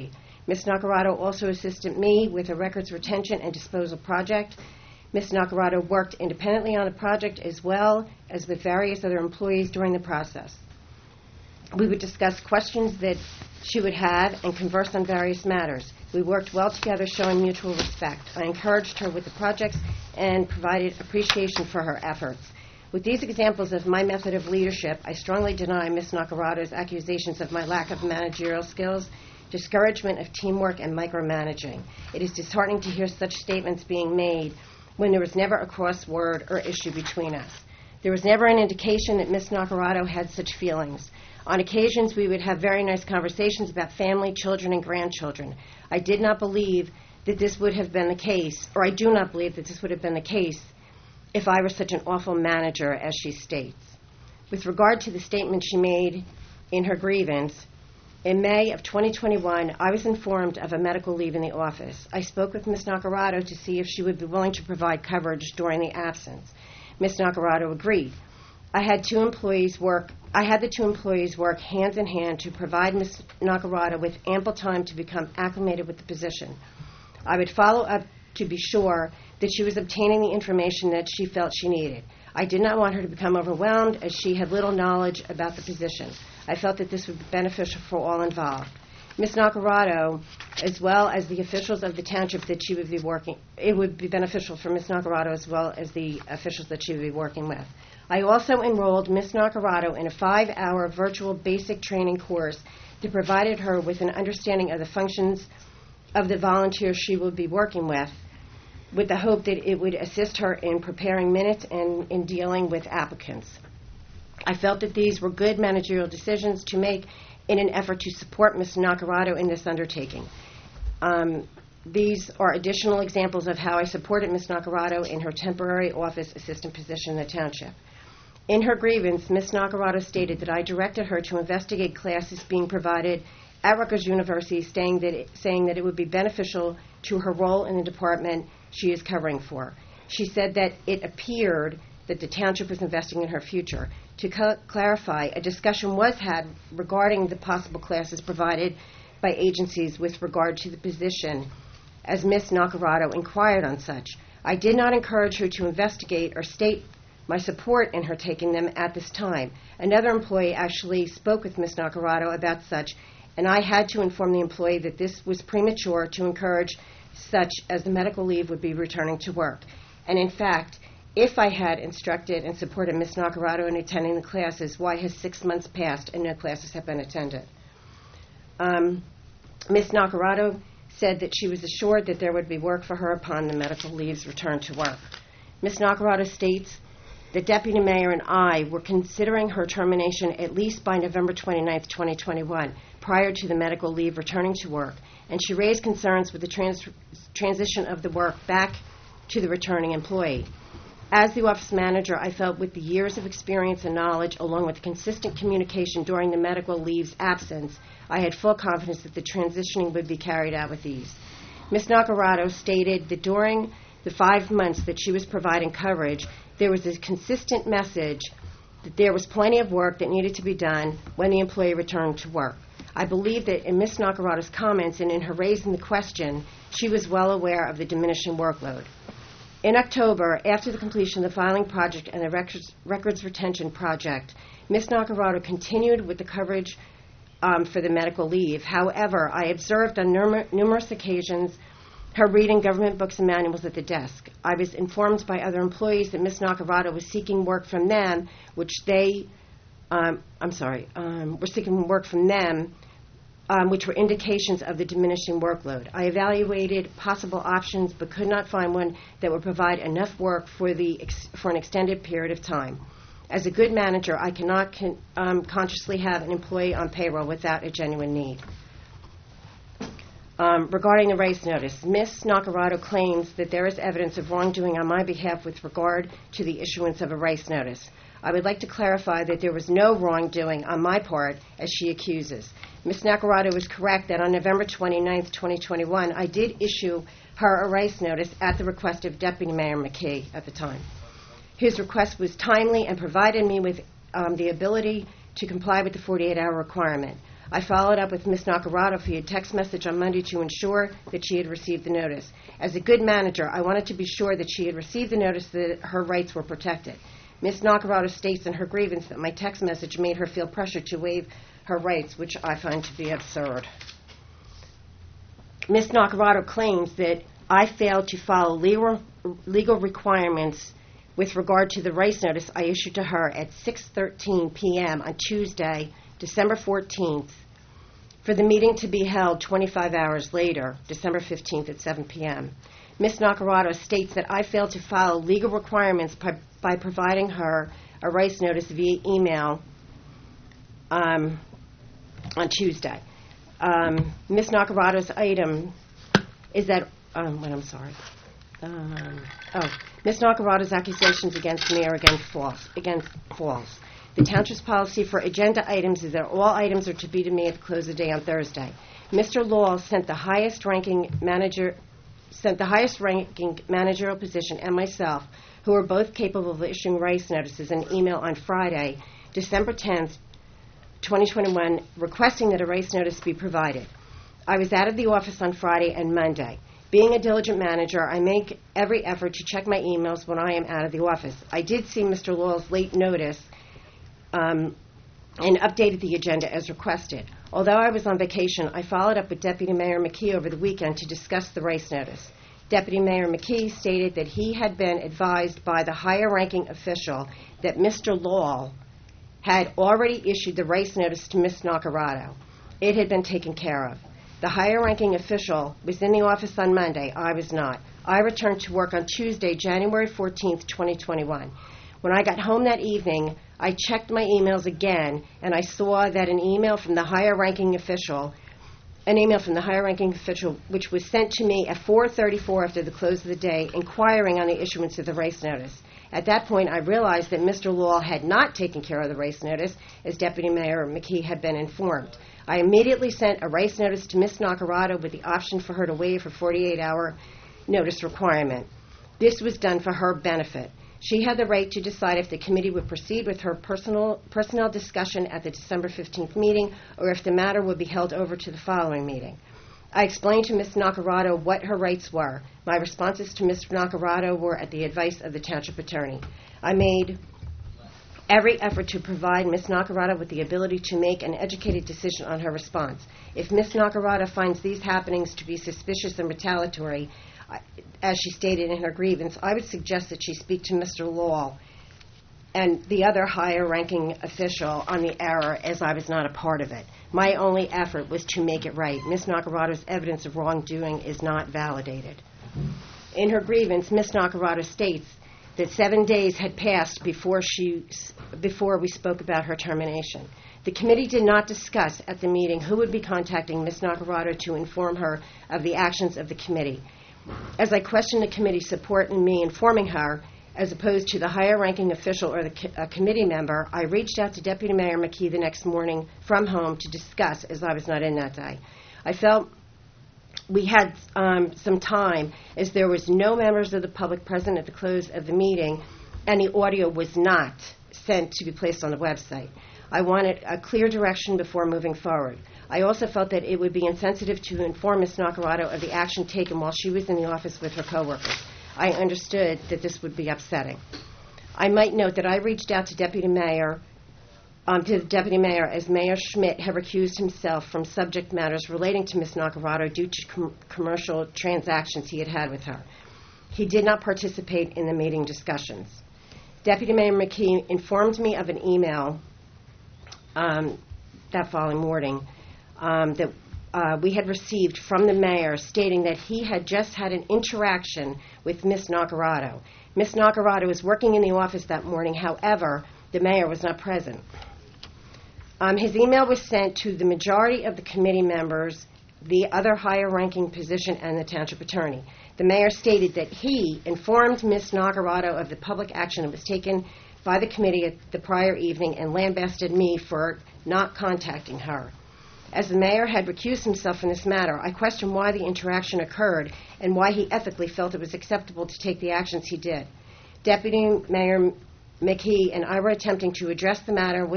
Ms. Nacarado also assisted me with a records retention and disposal project. Ms. Nacarado worked independently on the project as well as with various other employees during the process. We would discuss questions that she would have and converse on various matters. We worked well together, showing mutual respect. I encouraged her with the projects and provided appreciation for her efforts. With these examples of my method of leadership, I strongly deny Ms. Nacarado's accusations of my lack of managerial skills, discouragement of teamwork, and micromanaging. It is disheartening to hear such statements being made when there was never a cross word or issue between us. There was never an indication that Ms. Nacarado had such feelings. On occasions, we would have very nice conversations about family, children, and grandchildren. I did not believe that this would have been the case, or I do not believe that this would have been the case if I were such an awful manager as she states. With regard to the statement she made in her grievance, in May of 2021, I was informed of a medical leave in the office. I spoke with Ms. Nacarado to see if she would be willing to provide coverage during the absence. Ms. Nacarado agreed. I had the two employees work hand in hand to provide Ms. Nacarado with ample time to become acclimated with the position. I would follow up to be sure that she was obtaining the information that she felt she needed. I did not want her to become overwhelmed, as she had little knowledge about the position. I felt that this would be beneficial for all involved. Ms. Nacarado, as well as the officials of the township that she would be working, it would be beneficial for Ms. Nacarado as well as the officials that she would be working with. I also enrolled Ms. Nacarado in a 5-hour virtual basic training course that provided her with an understanding of the functions of the volunteers she would be working with the hope that it would assist her in preparing minutes and in dealing with applicants. I felt that these were good managerial decisions to make in an effort to support Ms. Nacarado in this undertaking. These are additional examples of how I supported Ms. Nacarado in her temporary office assistant position in the township. In her grievance, Ms. Nacarado stated that I directed her to investigate classes being provided at Rutgers University, saying that it would be beneficial to her role in the department she is covering for. She said that it appeared that the township was investing in her future. To clarify, a discussion was had regarding the possible classes provided by agencies with regard to the position, as Ms. Nacarado inquired on such. I did not encourage her to investigate or state my support in her taking them at this time. Another employee actually spoke with Ms. Nacarado about such, and I had to inform the employee that this was premature to encourage such, as the medical leave would be returning to work. And in fact, if I had instructed and supported Ms. Nacarado in attending the classes, why has 6 months passed and no classes have been attended? Ms. Nacarado said that she was assured that there would be work for her upon the medical leave's return to work. Ms. Nacarado states, the Deputy Mayor and I were considering her termination at least by November 29, 2021, prior to the medical leave returning to work, and she raised concerns with the transition of the work back to the returning employee. As the office manager, I felt with the years of experience and knowledge, along with consistent communication during the medical leave's absence, I had full confidence that the transitioning would be carried out with ease. Ms. Nacarado stated that during the 5 months that she was providing coverage, there was a consistent message that there was plenty of work that needed to be done when the employee returned to work. I believe that in Ms. Nacarado's comments and in her raising the question, she was well aware of the diminishing workload. In October, after the completion of the filing project and the records retention project, Ms. Nacarado continued with the coverage for the medical leave. However, I observed on numerous occasions her reading government books and manuals at the desk. I was informed by other employees that Ms. Nacarado was seeking work from them, were seeking work from them, which were indications of the diminishing workload. I evaluated possible options but could not find one that would provide enough work for an extended period of time. As a good manager, I cannot consciously have an employee on payroll without a genuine need. Regarding the race notice, Ms. Nacarado claims that there is evidence of wrongdoing on my behalf with regard to the issuance of a race notice. I would like to clarify that there was no wrongdoing on my part, as she accuses. Ms. Nacarado is correct that on November 29, 2021, I did issue her a race notice at the request of Deputy Mayor McKee at the time. His request was timely and provided me with the ability to comply with the 48-hour requirement. I followed up with Ms. Nacarado via text message on Monday to ensure that she had received the notice. As a good manager, I wanted to be sure that she had received the notice that her rights were protected. Ms. Nacarado states in her grievance that my text message made her feel pressure to waive her rights, which I find to be absurd. Ms. Nacarado claims that I failed to follow legal requirements with regard to the rights notice I issued to her at 6:13 p.m. on Tuesday, December 14th, for the meeting to be held 25 hours later, December 15th at 7 p.m. Ms. Nacarado states that I failed to follow legal requirements by providing her a rights notice via email on Tuesday. Ms. Nacarado's item is that, Ms. Nacarado's accusations against me are false. The township's policy for agenda items is that all items are to be to me at the close of the day on Thursday. Mr. Law sent the highest-ranking managerial position and myself, who are both capable of issuing rights notices, an email on Friday, December 10th, 2021, requesting that a rights notice be provided. I was out of the office on Friday and Monday. Being a diligent manager, I make every effort to check my emails when I am out of the office. I did see Mr. Law's late notice and updated the agenda as requested. Although I was on vacation, I followed up with Deputy Mayor McKee over the weekend to discuss the rights notice. Deputy Mayor McKee stated that he had been advised by the higher-ranking official that Mr. Law had already issued the rights notice to Ms. Nacarado. It had been taken care of. The higher-ranking official was in the office on Monday. I was not. I returned to work on Tuesday, January 14th, 2021. When I got home that evening, I checked my emails again, and I saw that an email from the higher-ranking official, which was sent to me at 4:34 after the close of the day, inquiring on the issuance of the rights notice. At that point, I realized that Mr. Law had not taken care of the rights notice, as Deputy Mayor McKee had been informed. I immediately sent a rights notice to Ms. Nacarado with the option for her to waive her 48-hour notice requirement. This was done for her benefit. She had the right to decide if the committee would proceed with her personnel discussion at the December 15th meeting or if the matter would be held over to the following meeting. I explained to Ms. Nacarado what her rights were. My responses to Ms. Nacarado were at the advice of the township attorney. I made every effort to provide Ms. Nacarado with the ability to make an educated decision on her response. If Ms. Nacarado finds these happenings to be suspicious and retaliatory, as she stated in her grievance, I would suggest that she speak to Mr. Law and the other higher-ranking official on the error, as I was not a part of it. My only effort was to make it right. Ms. Nacarado's evidence of wrongdoing is not validated. In her grievance, Ms. Nacarado states that 7 days had passed before we spoke about her termination. The committee did not discuss at the meeting who would be contacting Ms. Nacarado to inform her of the actions of the committee. As I questioned the committee's support in me informing her, as opposed to the higher-ranking official or a committee member, I reached out to Deputy Mayor McKee the next morning from home to discuss, as I was not in that day. I felt we had some time, as there was no members of the public present at the close of the meeting, and the audio was not sent to be placed on the website. I wanted a clear direction before moving forward. I also felt that it would be insensitive to inform Ms. Nacarado of the action taken while she was in the office with her coworkers. I understood that this would be upsetting. I might note that I reached out to the Deputy Mayor as Mayor Schmidt had recused himself from subject matters relating to Ms. Nacarado due to commercial transactions he had had with her. He did not participate in the meeting discussions. Deputy Mayor McKee informed me of an email that following morning that we had received from the mayor stating that he had just had an interaction with Ms. Nacarado. Ms. Nacarado was working in the office that morning. However, the mayor was not present. His email was sent to the majority of the committee members, the other higher-ranking position, and the township attorney. The mayor stated that he informed Ms. Nacarado of the public action that was taken by the committee at the prior evening and lambasted me for not contacting her. As the mayor had recused himself from this matter, I questioned why the interaction occurred and why he ethically felt it was acceptable to take the actions he did. Deputy Mayor McKee and I were attempting to address the matter with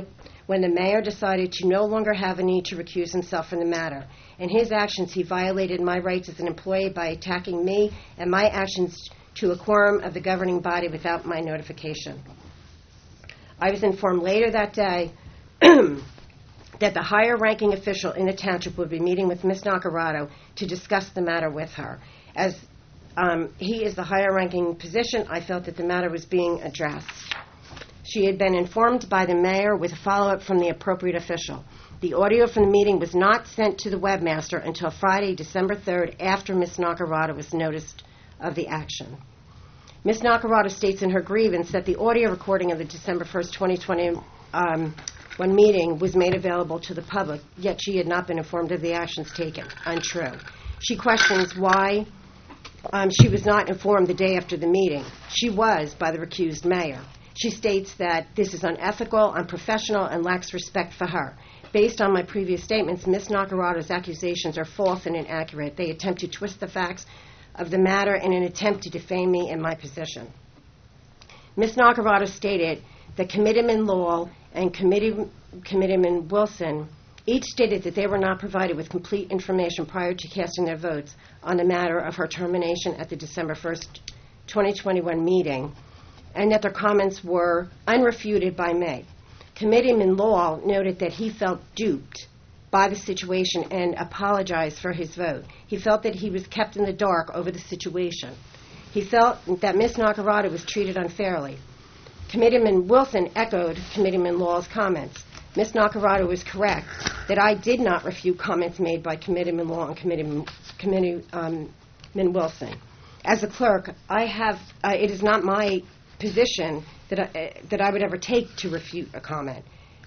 when the mayor decided to no longer have a need to recuse himself from the matter. In his actions, he violated my rights as an employee by attacking me and my actions to a quorum of the governing body without my notification. I was informed later that day that the higher-ranking official in the township would be meeting with Ms. Nacarado to discuss the matter with her. As he is the higher-ranking position, I felt that the matter was being addressed. She had been informed by the mayor with a follow-up from the appropriate official. The audio from the meeting was not sent to the webmaster until Friday, December 3rd, after Ms. Nacarado was noticed of the action. Ms. Nacarado states in her grievance that the audio recording of the December 1st, 2021 meeting was made available to the public, yet she had not been informed of the actions taken. Untrue. She questions why she was not informed the day after the meeting. She was by the recused mayor. She states that this is unethical, unprofessional, and lacks respect for her. Based on my previous statements, Ms. Nacarado's accusations are false and inaccurate. They attempt to twist the facts of the matter in an attempt to defame me and my position. Ms. Nacarado stated that Committeeman Lowell and Committeeman Wilson each stated that they were not provided with complete information prior to casting their votes on the matter of her termination at the December 1st, 2021 meeting, and that their comments were unrefuted by me. Committeeman Lowell noted that he felt duped by the situation and apologized for his vote. He felt that he was kept in the dark over the situation. He felt that Ms. Nacarado was treated unfairly. Committeeman Wilson echoed Committeeman Lowell's comments. Ms. Nacarado was correct that I did not refute comments made by Committeeman Lowell and Committeeman Wilson. As a clerk, it is not my position that I would ever take to refute a comment.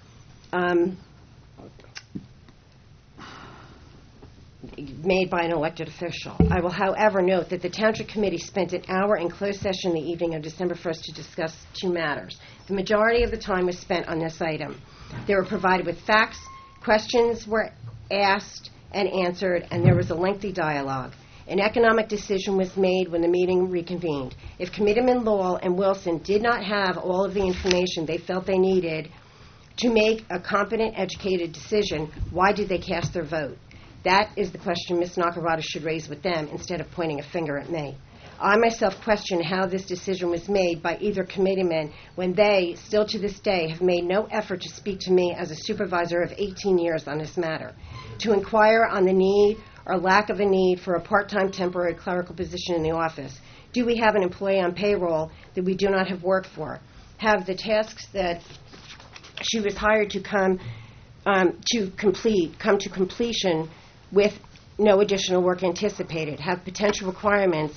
Made by an elected official. I will, however, note that the Township Committee spent an hour in closed session the evening of December 1st to discuss two matters. The majority of the time was spent on this item. They were provided with facts, questions were asked and answered, and there was a lengthy dialogue. An economic decision was made when the meeting reconvened. If Committeeman Lowell and Wilson did not have all of the information they felt they needed to make a competent, educated decision, why did they cast their vote? That is the question Ms. Nacarado should raise with them instead of pointing a finger at me. I myself question how this decision was made by either committeeman when they, still to this day, have made no effort to speak to me as a supervisor of 18 years on this matter, to inquire on the need or lack of a need for a part-time temporary clerical position in the office. Do we have an employee on payroll that we do not have work for? Have the tasks that she was hired to come to completion with no additional work anticipated? Have potential retirements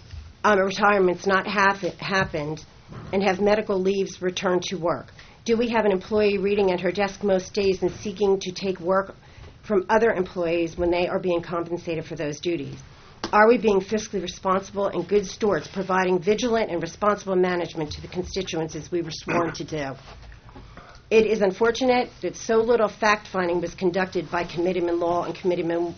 not happened, and have medical leaves returned to work? Do we have an employee reading at her desk most days and seeking to take work from other employees when they are being compensated for those duties? Are we being fiscally responsible and good stewards, providing vigilant and responsible management to the constituents as we were sworn to do? It is unfortunate that so little fact-finding was conducted by Committeeman Lowell and Committeeman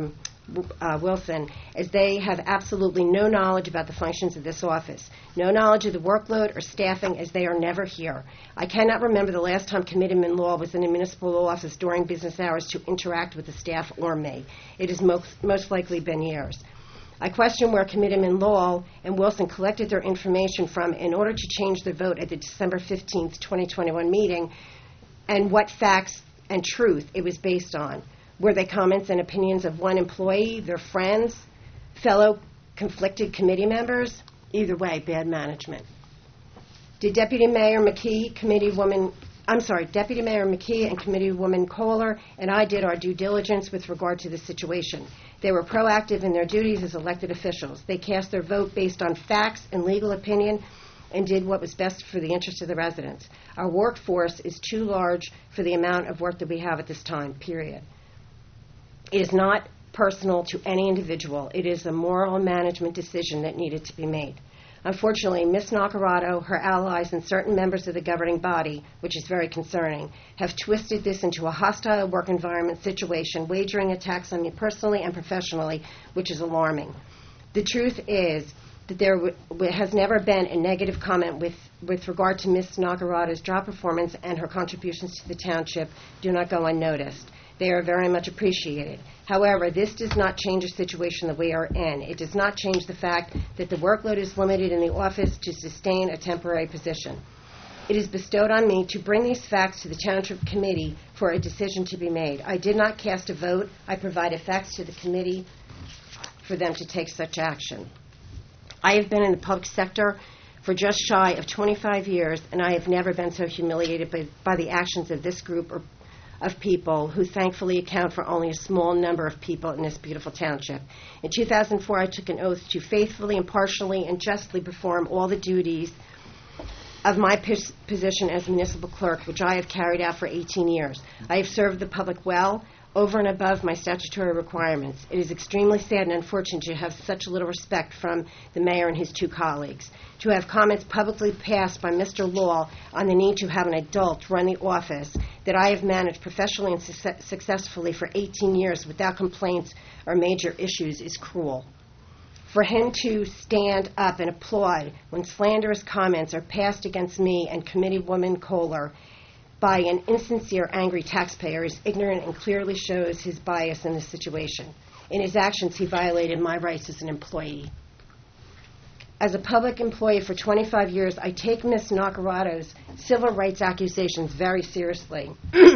Wilson, as they have absolutely no knowledge about the functions of this office, no knowledge of the workload or staffing, as they are never here. I cannot remember the last time Committeeman Lowell was in a municipal law office during business hours to interact with the staff or me. It has most likely been years. I question where Committeeman Lowell and Wilson collected their information from in order to change their vote at the December 15th, 2021 meeting, and what facts and truth it was based on. Were they comments and opinions of one employee, their friends, fellow conflicted committee members? Either way, bad management. Did Deputy Mayor McKee and Committeewoman Kohler and I did our due diligence with regard to the situation. They were proactive in their duties as elected officials. They cast their vote based on facts and legal opinion and did what was best for the interest of the residents. Our workforce is too large for the amount of work that we have at this time, period. It is not personal to any individual. It is a moral management decision that needed to be made. Unfortunately, Ms. Nacarado, her allies, and certain members of the governing body, which is very concerning, have twisted this into a hostile work environment situation, wagering attacks on me personally and professionally, which is alarming. The truth is that there has never been a negative comment with regard to Ms. Nagarato's job performance and her contributions to the township do not go unnoticed. They are very much appreciated. However, this does not change the situation that we are in. It does not change the fact that the workload is limited in the office to sustain a temporary position. It is bestowed on me to bring these facts to the Township Committee for a decision to be made. I did not cast a vote. I provided facts to the committee for them to take such action. I have been in the public sector for just shy of 25 years, and I have never been so humiliated by the actions of this group of people who thankfully account for only a small number of people in this beautiful township. In 2004, I took an oath to faithfully, impartially, and justly perform all the duties of my position as municipal clerk, which I have carried out for 18 years. I have served the public well, over and above my statutory requirements. It is extremely sad and unfortunate to have such little respect from the mayor and his two colleagues. To have comments publicly passed by Mr. Law on the need to have an adult run the office that I have managed professionally and successfully for 18 years without complaints or major issues is cruel. For him to stand up and applaud when slanderous comments are passed against me and Committeewoman Kohler by an insincere, angry taxpayer is ignorant and clearly shows his bias in this situation. In his actions, he violated my rights as an employee. As a public employee for 25 years, I take Ms. Nagarato's civil rights accusations very seriously.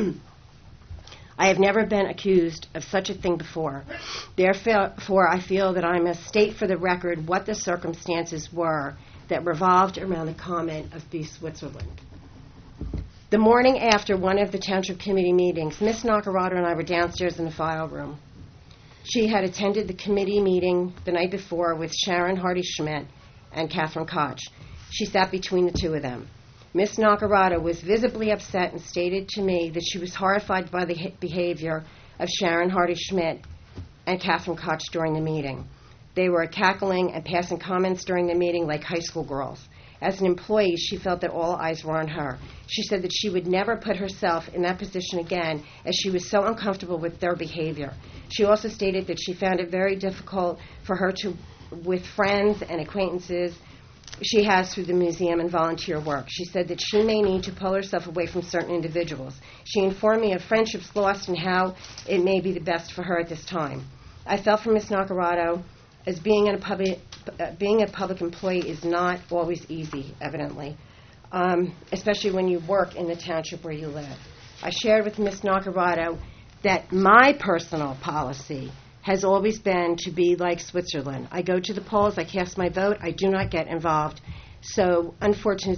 I have never been accused of such a thing before. Therefore, I feel that I must state for the record what the circumstances were that revolved around the comment of B. Switzerland. The morning after one of the Township Committee meetings, Ms. Nagarato and I were downstairs in the file room. She had attended the committee meeting the night before with Sharon Hardy-Schmidt and Catherine Koch. She sat between the two of them. Ms. Nagarato was visibly upset and stated to me that she was horrified by the behavior of Sharon Hardy-Schmidt and Catherine Koch during the meeting. They were cackling and passing comments during the meeting like high school girls. As an employee, she felt that all eyes were on her. She said that she would never put herself in that position again as she was so uncomfortable with their behavior. She also stated that she found it very difficult for her to, with friends and acquaintances she has through the museum and volunteer work. She said that she may need to pull herself away from certain individuals. She informed me of friendships lost and how it may be the best for her at this time. I felt for Ms. Nagarato as being a public employee is not always easy, evidently, especially when you work in the township where you live. I shared with Ms. Nagarato that my personal policy has always been to be like Switzerland. I go to the polls, I cast my vote, I do not get involved. So unfortunate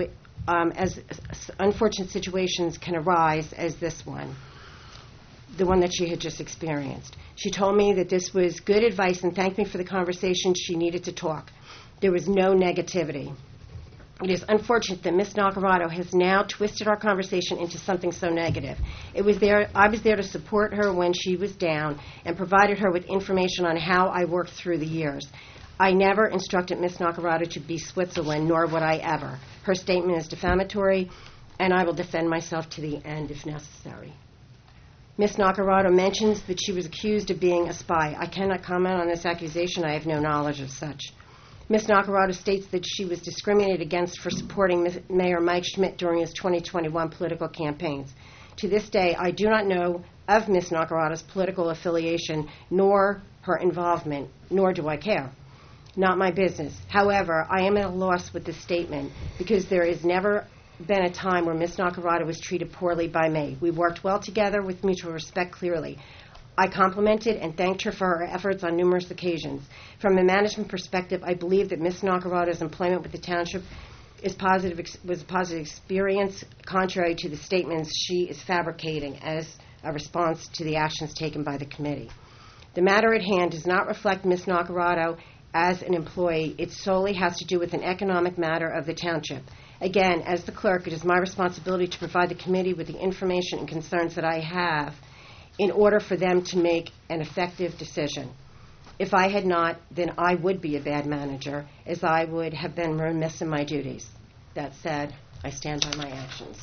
situations can arise as this one, the one that she had just experienced. She told me that this was good advice and thanked me for the conversation. She needed to talk. There was no negativity. It is unfortunate that Ms. Nagarato has now twisted our conversation into something so negative. I was there to support her when she was down and provided her with information on how I worked through the years. I never instructed Ms. Nagarato to be Switzerland, nor would I ever. Her statement is defamatory, and I will defend myself to the end if necessary. Ms. Nagarato mentions that she was accused of being a spy. I cannot comment on this accusation. I have no knowledge of such. Ms. Nagarato states that she was discriminated against for supporting Mayor Mike Schmidt during his 2021 political campaigns. To this day, I do not know of Ms. Nagarato's political affiliation nor her involvement, nor do I care. Not my business. However, I am at a loss with this statement because there has never been a time where Ms. Nagarato was treated poorly by me. We worked well together with mutual respect, clearly. I complimented and thanked her for her efforts on numerous occasions. From a management perspective, I believe that Ms. Nagarato's employment with the township was a positive experience, contrary to the statements she is fabricating as a response to the actions taken by the committee. The matter at hand does not reflect Ms. Nagarato as an employee. It solely has to do with an economic matter of the township. Again, as the clerk, it is my responsibility to provide the committee with the information and concerns that I have in order for them to make an effective decision. If I had not, then I would be a bad manager, as I would have been remiss in my duties. That said, I stand by my actions.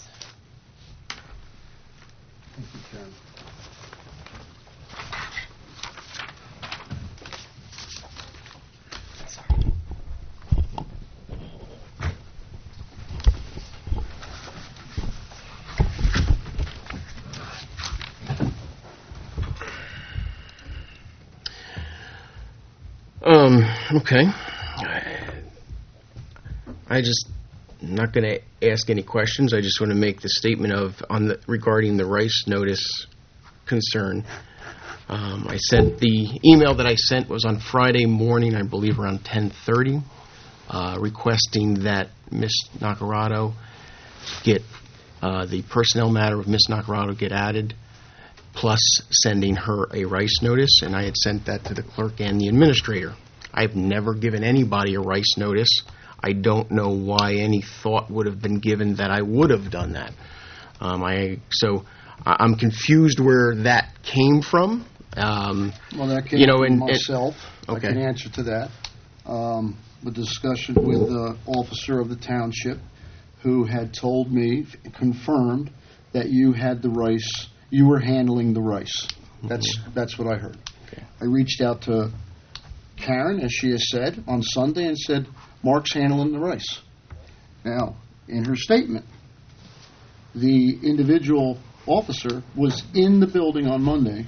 Thank you, Karen. Okay. I'm not going to ask any questions. I just want to make the statement regarding the Rice notice concern. I sent the email that I sent was on Friday morning, I believe around 10:30, requesting that Ms. Nacarado get the personnel matter of Ms. Nacarado get added, plus sending her a Rice notice, and I had sent that to the clerk and the administrator. I've never given anybody a Rice notice. I don't know why any thought would have been given that I would have done that. I'm confused where that came from. Well, that came from myself. Okay. I can answer to that. The discussion with the officer of the township who had told me, confirmed, that you had the Rice, you were handling the Rice. That's what I heard. Okay. I reached out to Karen, as she has said, on Sunday and said, Mark's handling the Rice. Now, in her statement, the individual officer was in the building on Monday.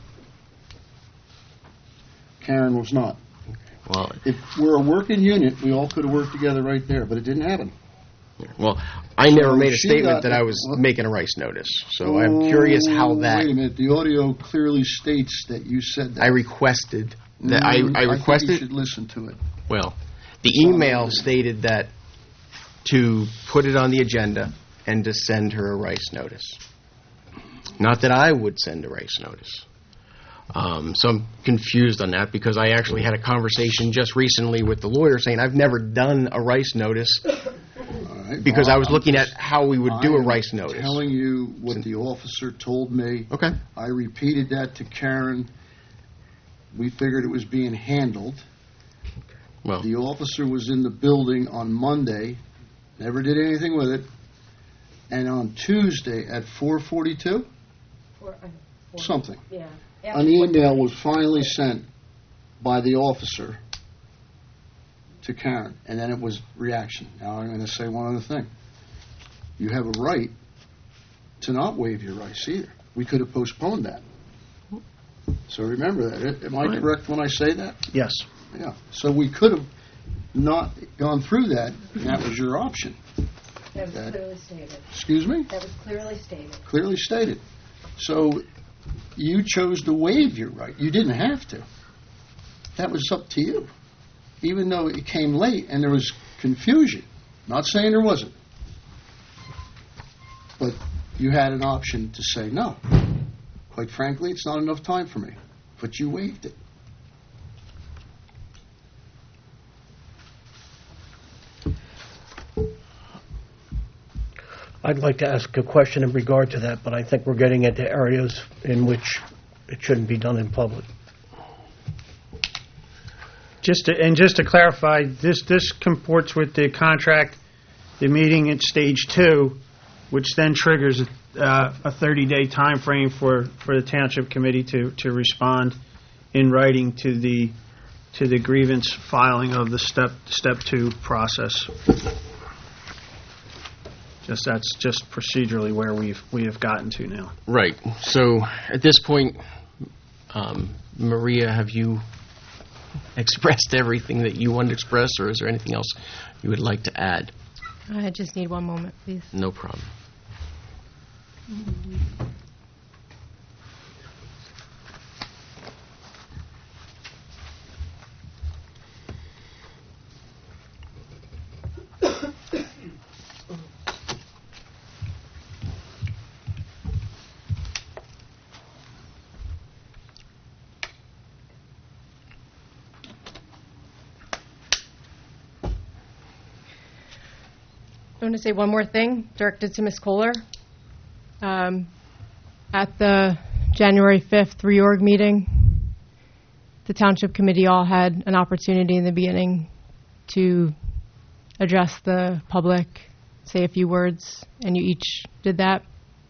Karen was not. Well, if we're a working unit, we all could have worked together right there, but it didn't happen. Well, I never made a statement that I was making a Rice notice, so I'm curious how that... Wait a minute. The audio clearly states that you said that. I requested that. I requested... I think you should listen to it. Well, the email stated that to put it on the agenda and to send her a Rice notice. Not that I would send a Rice notice. So I'm confused on that because I actually had a conversation just recently with the lawyer saying I've never done a Rice notice because I was looking at how we would do a Rice notice. I'm telling you what the officer told me. Okay. I repeated that to Karen. We figured it was being handled. Well, the officer was in the building on Monday, never did anything with it, and on Tuesday at 4:42, something. Yeah. An email was finally sent by the officer to Karen, and then it was reaction. Now I'm going to say one other thing. You have a right to not waive your Rice either. We could have postponed that. So remember that. Am I correct when I say that? Yes. Yeah. So we could have not gone through that, and that was your option. That was clearly stated. Excuse me? That was clearly stated. Clearly stated. So you chose to waive your right. You didn't have to. That was up to you. Even though it came late and there was confusion. Not saying there wasn't. But you had an option to say no. Quite frankly, it's not enough time for me. But you waived it. I'd like to ask a question in regard to that, but I think we're getting into areas in which it shouldn't be done in public. Just to clarify, this comports with the contract, the meeting at stage 2, which then triggers a 30-day time frame for the township committee to respond in writing to the grievance filing of the step 2 process. That's just procedurally where we have gotten to now. Right. So at this point, Maria, have you expressed everything that you wanted to express, or is there anything else you would like to add? I just need one moment, please. No problem. I want to say one more thing, directed to Ms. Kohler. At the January 5th reorg meeting, the Township Committee all had an opportunity in the beginning to address the public, say a few words, and you each did that.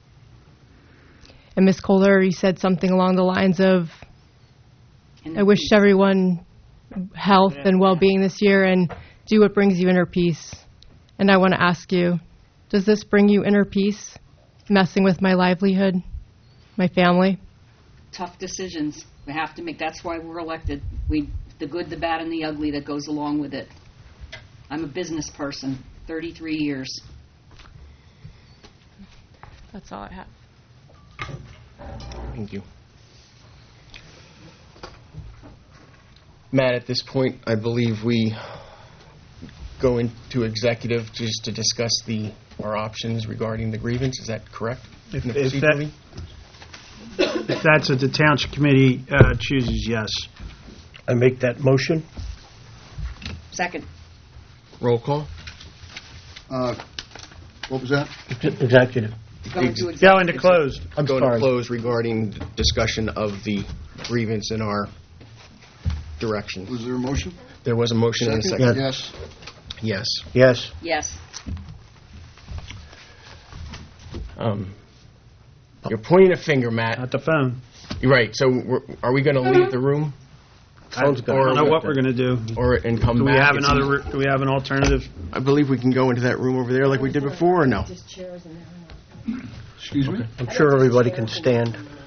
And Ms. Kohler, you said something along the lines of, I wish everyone health and well-being this year and do what brings you inner peace. And I want to ask you, does this bring you inner peace, messing with my livelihood, my family? Tough decisions we have to make. That's why we're elected. We the good, the bad, and the ugly that goes along with it. I'm a business person, 33 years. That's all I have. Thank you. Matt, at this point, I believe we go into executive just to discuss our options regarding the grievance. Is that correct? If Procedurally? that's what the township committee chooses, yes. I make that motion. Second. Roll call? What was that? Executive. Go into executive. Go into closed. I'm Go to sorry. close regarding discussion of the grievance in our direction. Was there a motion? There was a motion and a second. Yes. Yes. Yes. Yes. You're pointing a finger, Matt. At the phone. You're right. So are we going to leave the room? Sounds good. I don't know what we're going to do. And come Do we back? have do we have an alternative? I believe we can go into that room over there like we did before, or no? Just chairs in there. Excuse me? I'm sure everybody can stand.